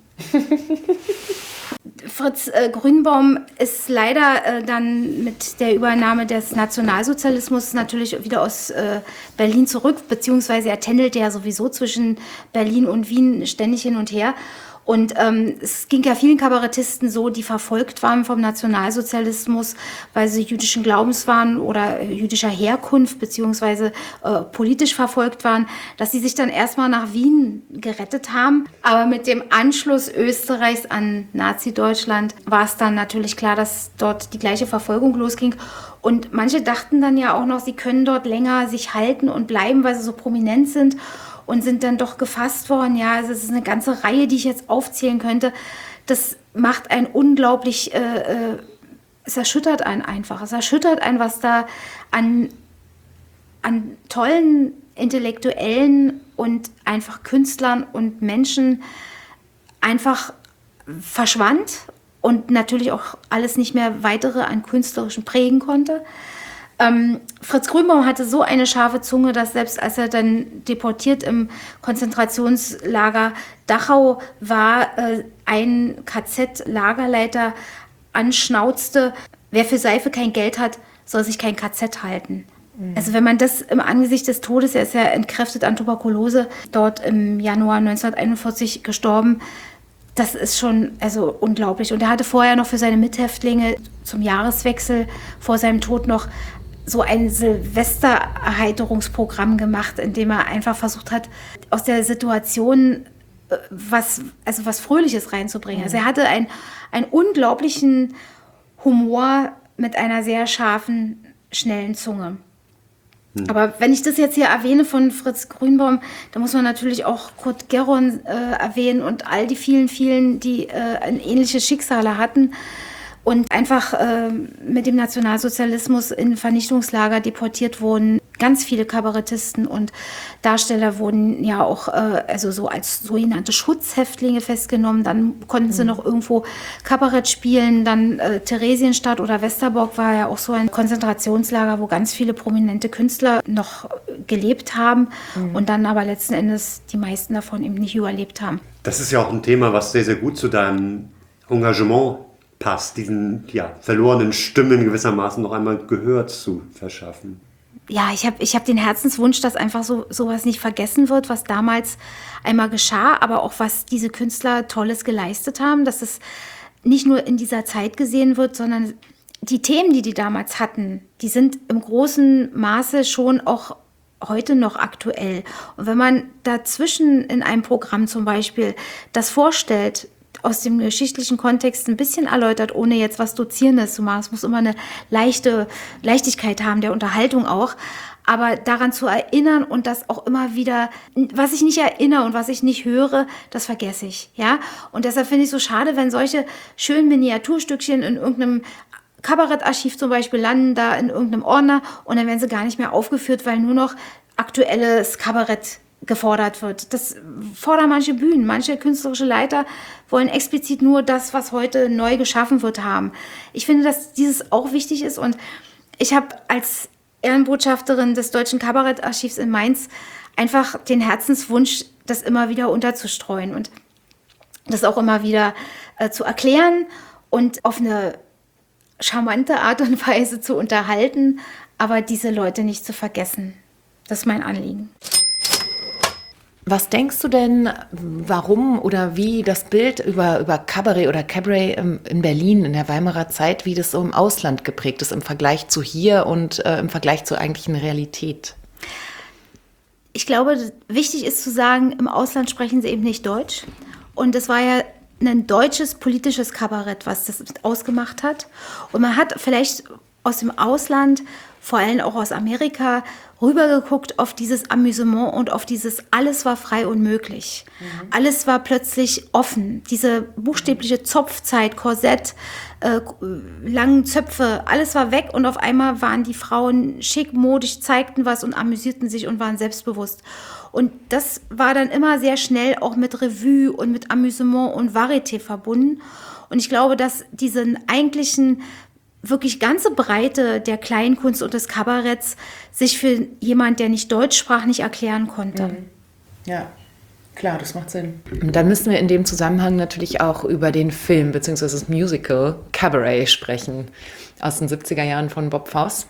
Fritz äh, Grünbaum ist leider äh, dann mit der Übernahme des Nationalsozialismus natürlich wieder aus äh, Berlin zurück, beziehungsweise er tändelte ja sowieso zwischen Berlin und Wien ständig hin und her. Und ähm, es ging ja vielen Kabarettisten so, die verfolgt waren vom Nationalsozialismus, weil sie jüdischen Glaubens waren oder jüdischer Herkunft, beziehungsweise äh, politisch verfolgt waren, dass sie sich dann erstmal nach Wien gerettet haben. Aber mit dem Anschluss Österreichs an Nazi-Deutschland war es dann natürlich klar, dass dort die gleiche Verfolgung losging. Und manche dachten dann ja auch noch, sie können dort länger sich halten und bleiben, weil sie so prominent sind. Und sind dann doch gefasst worden. Ja, also es ist eine ganze Reihe, die ich jetzt aufzählen könnte. Das macht einen unglaublich, äh, äh, es erschüttert einen einfach. Es erschüttert einen, was da an, an tollen Intellektuellen und einfach Künstlern und Menschen einfach verschwand und natürlich auch alles nicht mehr weitere an künstlerischen prägen konnte. Ähm, Fritz Grünbaum hatte so eine scharfe Zunge, dass selbst als er dann deportiert im Konzentrationslager Dachau war, äh, ein K Z-Lagerleiter anschnauzte, wer für Seife kein Geld hat, soll sich kein K Z halten. Mhm. Also wenn man das im Angesicht des Todes, er ist ja entkräftet an Tuberkulose, dort im Januar neunzehnhunderteinundvierzig gestorben, das ist schon also unglaublich. Und er hatte vorher noch für seine Mithäftlinge zum Jahreswechsel vor seinem Tod noch so ein Silvestererheiterungsprogramm gemacht, in dem er einfach versucht hat, aus der Situation was, also was Fröhliches reinzubringen. Also er hatte ein, einen unglaublichen Humor mit einer sehr scharfen, schnellen Zunge. Hm. Aber wenn ich das jetzt hier erwähne von Fritz Grünbaum, da muss man natürlich auch Kurt Geron äh, erwähnen und all die vielen, vielen, die äh, ein ähnliches Schicksale hatten. Und einfach äh, mit dem Nationalsozialismus in Vernichtungslager deportiert wurden. Ganz viele Kabarettisten und Darsteller wurden ja auch äh, also so als sogenannte Schutzhäftlinge festgenommen. Dann konnten sie mhm. noch irgendwo Kabarett spielen. Dann äh, Theresienstadt oder Westerbork war ja auch so ein Konzentrationslager, wo ganz viele prominente Künstler noch gelebt haben. Mhm. Und dann aber letzten Endes die meisten davon eben nicht überlebt haben. Das ist ja auch ein Thema, was sehr, sehr gut zu deinem Engagement passt, diesen ja, verlorenen Stimmen gewissermaßen noch einmal Gehör zu verschaffen. Ja, ich habe ich hab den Herzenswunsch, dass einfach so sowas nicht vergessen wird, was damals einmal geschah, aber auch was diese Künstler Tolles geleistet haben, dass es nicht nur in dieser Zeit gesehen wird, sondern die Themen, die die damals hatten, die sind im großen Maße schon auch heute noch aktuell. Und wenn man dazwischen in einem Programm zum Beispiel das vorstellt, aus dem geschichtlichen Kontext ein bisschen erläutert, ohne jetzt was Dozierendes zu machen. Es muss immer eine leichte Leichtigkeit haben, der Unterhaltung auch. Aber daran zu erinnern und das auch immer wieder, was ich nicht erinnere und was ich nicht höre, das vergesse ich. Ja? Und deshalb finde ich es so schade, wenn solche schönen Miniaturstückchen in irgendeinem Kabarettarchiv zum Beispiel landen, da in irgendeinem Ordner und dann werden sie gar nicht mehr aufgeführt, weil nur noch aktuelles Kabarett gefordert wird. Das fordern manche Bühnen, manche künstlerische Leiter wollen explizit nur das, was heute neu geschaffen wird, haben. Ich finde, dass dieses auch wichtig ist und ich habe als Ehrenbotschafterin des Deutschen Kabarettarchivs in Mainz einfach den Herzenswunsch, das immer wieder unterzustreuen und das auch immer wieder äh, zu erklären und auf eine charmante Art und Weise zu unterhalten, aber diese Leute nicht zu vergessen. Das ist mein Anliegen. Was denkst du denn, warum oder wie das Bild über, über Kabarett oder Cabaret in Berlin in der Weimarer Zeit, wie das so im Ausland geprägt ist im Vergleich zu hier und äh, im Vergleich zur eigentlichen Realität? Ich glaube, wichtig ist zu sagen, im Ausland sprechen sie eben nicht Deutsch. Und das war ja ein deutsches politisches Kabarett, was das ausgemacht hat. Und man hat vielleicht aus dem Ausland, vor allem auch aus Amerika, rübergeguckt auf dieses Amüsement und auf dieses alles war frei und möglich. Mhm. Alles war plötzlich offen. Diese buchstäbliche Zopfzeit, Korsett, äh, langen Zöpfe, alles war weg und auf einmal waren die Frauen schick, modisch, zeigten was und amüsierten sich und waren selbstbewusst. Und das war dann immer sehr schnell auch mit Revue und mit Amüsement und Varieté verbunden. Und ich glaube, dass diesen eigentlichen wirklich ganze Breite der Kleinkunst und des Kabaretts sich für jemand, der nicht Deutsch sprach, nicht erklären konnte. Ja, klar, das macht Sinn. Und dann müssen wir in dem Zusammenhang natürlich auch über den Film bzw. das Musical Cabaret sprechen aus den siebziger Jahren von Bob Fosse.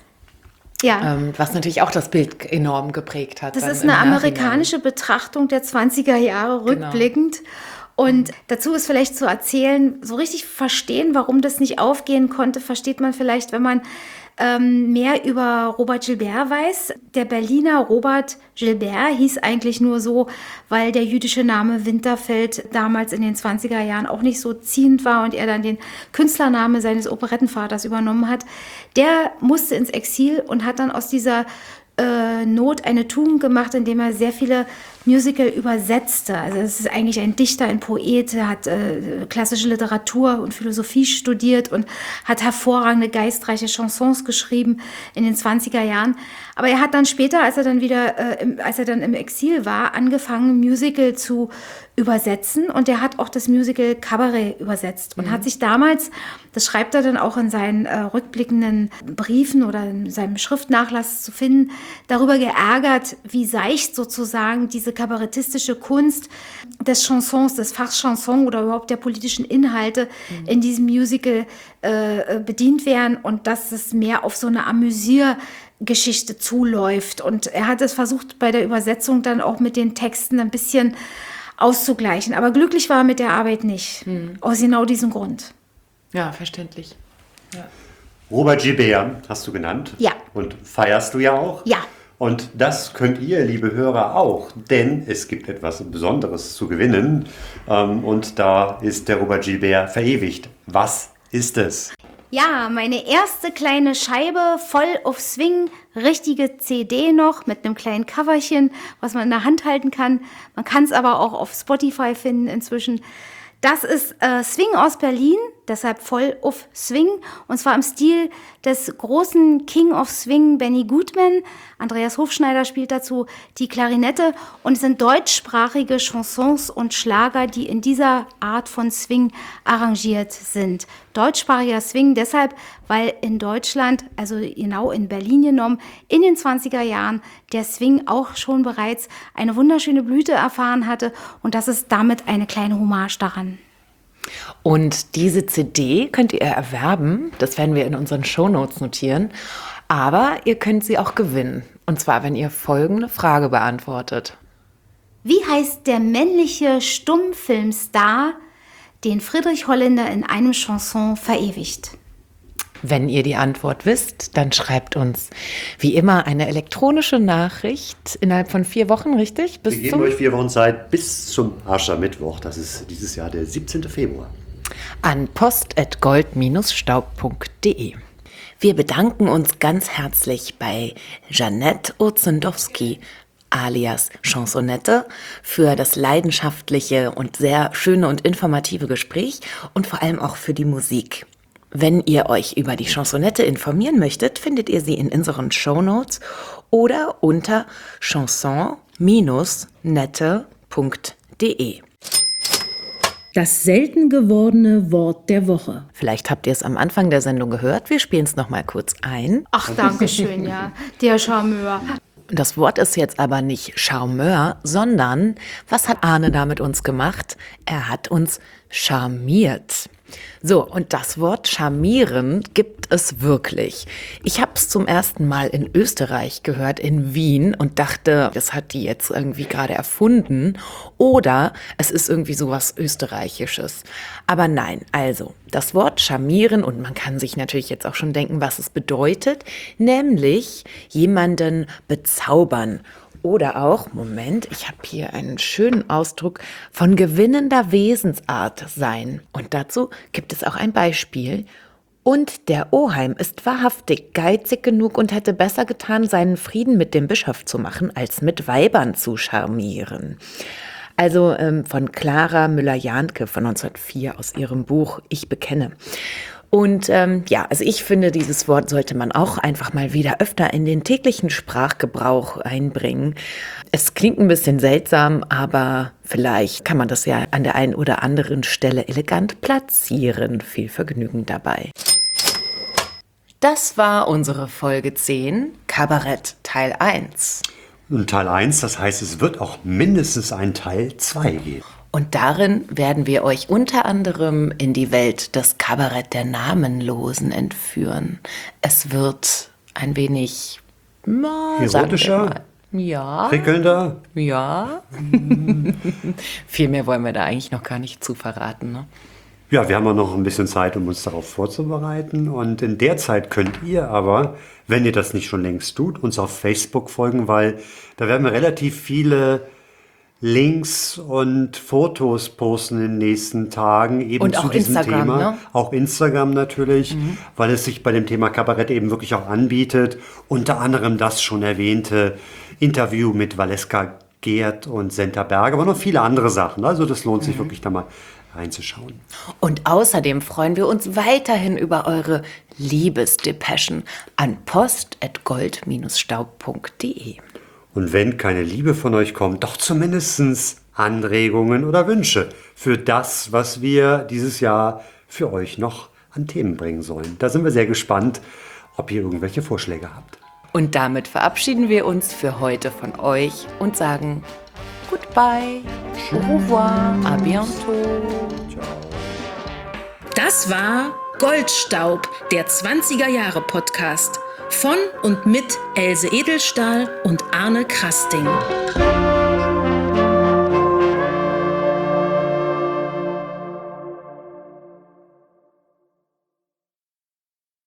Ja. Ähm, was natürlich auch das Bild enorm geprägt hat. Das ist eine amerikanische Betrachtung der zwanziger Jahre rückblickend. Genau. Und dazu ist vielleicht zu erzählen, so richtig verstehen, warum das nicht aufgehen konnte, versteht man vielleicht, wenn man ähm, mehr über Robert Gilbert weiß. Der Berliner Robert Gilbert hieß eigentlich nur so, weil der jüdische Name Winterfeld damals in den zwanziger Jahren auch nicht so ziehend war und er dann den Künstlername seines Operettenvaters übernommen hat. Der musste ins Exil und hat dann aus dieser äh, Not eine Tugend gemacht, indem er sehr viele Musical übersetzte. Also es ist eigentlich ein Dichter, ein Poet, er hat äh, klassische Literatur und Philosophie studiert und hat hervorragende, geistreiche Chansons geschrieben in den zwanziger Jahren. Aber er hat dann später, als er dann wieder, äh, im, als er dann im Exil war, angefangen, Musical zu übersetzen und er hat auch das Musical Cabaret übersetzt und mhm. hat sich damals, das schreibt er dann auch in seinen äh, rückblickenden Briefen oder in seinem Schriftnachlass zu finden, darüber geärgert, wie seicht sozusagen diese kabarettistische Kunst des Chansons, des Fachs Chanson oder überhaupt der politischen Inhalte mhm. in diesem Musical äh, bedient werden und dass es mehr auf so eine Amüsiergeschichte zuläuft. Und er hat es versucht, bei der Übersetzung dann auch mit den Texten ein bisschen auszugleichen. Aber glücklich war er mit der Arbeit nicht. Mhm. Aus genau diesem Grund. Ja, verständlich. Ja. Robert Gilbert hast du genannt. Ja. Und feierst du ja auch. Ja. Und das könnt ihr, liebe Hörer, auch, denn es gibt etwas Besonderes zu gewinnen ähm, und da ist der Robert Gilbert verewigt. Was ist es? Ja, meine erste kleine Scheibe voll auf Swing, richtige C D noch mit einem kleinen Coverchen, was man in der Hand halten kann. Man kann es aber auch auf Spotify finden inzwischen. Das ist äh, Swing aus Berlin, deshalb voll auf Swing. Und zwar im Stil des großen King of Swing Benny Goodman. Andreas Hofschneider spielt dazu die Klarinette. Und es sind deutschsprachige Chansons und Schlager, die in dieser Art von Swing arrangiert sind. Deutschsprachiger Swing deshalb, weil in Deutschland, also genau in Berlin genommen, in den zwanziger Jahren der Swing auch schon bereits eine wunderschöne Blüte erfahren hatte. Und das ist damit eine kleine Hommage daran. Und diese C D könnt ihr erwerben, das werden wir in unseren Shownotes notieren, aber ihr könnt sie auch gewinnen. Und zwar, wenn ihr folgende Frage beantwortet. Wie heißt der männliche Stummfilmstar, den Friedrich Holländer in einem Chanson verewigt? Wenn ihr die Antwort wisst, dann schreibt uns wie immer eine elektronische Nachricht innerhalb von vier Wochen, richtig? Bis Wir geben euch vier Wochen Zeit bis zum Aschermittwoch. Das ist dieses Jahr der siebzehnten Februar. An post at gold staub punkt de. Wir bedanken uns ganz herzlich bei Janette Urzendowski alias Chansonette für das leidenschaftliche und sehr schöne und informative Gespräch und vor allem auch für die Musik. Wenn ihr euch über die Chansonette informieren möchtet, findet ihr sie in unseren Shownotes oder unter chanson nette punkt de. Das selten gewordene Wort der Woche. Vielleicht habt ihr es am Anfang der Sendung gehört. Wir spielen es noch mal kurz ein. Ach, danke schön, ja. Der Charmeur. Das Wort ist jetzt aber nicht Charmeur, sondern was hat Arne da mit uns gemacht? Er hat uns charmiert. So, und das Wort charmieren gibt es wirklich. Ich habe es zum ersten Mal in Österreich gehört, in Wien, und dachte, das hat die jetzt irgendwie gerade erfunden oder es ist irgendwie sowas Österreichisches. Aber nein, also das Wort charmieren, und man kann sich natürlich jetzt auch schon denken, was es bedeutet, nämlich jemanden bezaubern Oder auch, Moment, ich habe hier einen schönen Ausdruck, von gewinnender Wesensart sein. Und dazu gibt es auch ein Beispiel. Und der Oheim ist wahrhaftig geizig genug und hätte besser getan, seinen Frieden mit dem Bischof zu machen, als mit Weibern zu charmieren. Also ähm, von Clara Müller-Jahnke von neunzehnhundertvier aus ihrem Buch Ich bekenne. Und ähm, ja, also ich finde, dieses Wort sollte man auch einfach mal wieder öfter in den täglichen Sprachgebrauch einbringen. Es klingt ein bisschen seltsam, aber vielleicht kann man das ja an der einen oder anderen Stelle elegant platzieren. Viel Vergnügen dabei. Das war unsere Folge zehn, Kabarett Teil eins. Und Teil eins, das heißt, es wird auch mindestens einen Teil zwei geben. Und darin werden wir euch unter anderem in die Welt des Kabarett der Namenlosen entführen. Es wird ein wenig na, erotischer, ja, prickelnder. Ja. Viel mehr wollen wir da eigentlich noch gar nicht zu verraten, ne? Ja, wir haben auch noch ein bisschen Zeit, um uns darauf vorzubereiten. Und in der Zeit könnt ihr aber, wenn ihr das nicht schon längst tut, uns auf Facebook folgen, weil da werden wir relativ viele Links und Fotos posten in den nächsten Tagen eben und zu auch diesem Instagram, Thema. Ne? Auch Instagram natürlich, mhm. weil es sich bei dem Thema Kabarett eben wirklich auch anbietet. Unter anderem das schon erwähnte Interview mit Valeska Gerd und Senta Berge, aber noch viele andere Sachen. Also das lohnt sich mhm. wirklich da mal reinzuschauen. Und außerdem freuen wir uns weiterhin über eure Liebesdepeschen an post at gold staub punkt de. Und wenn keine Liebe von euch kommt, doch zumindest Anregungen oder Wünsche für das, was wir dieses Jahr für euch noch an Themen bringen sollen. Da sind wir sehr gespannt, ob ihr irgendwelche Vorschläge habt. Und damit verabschieden wir uns für heute von euch und sagen Goodbye, au revoir, à bientôt. Ciao. Das war Goldstaub, der zwanziger-Jahre-Podcast von und mit Else Edelstahl und Arne Krasting.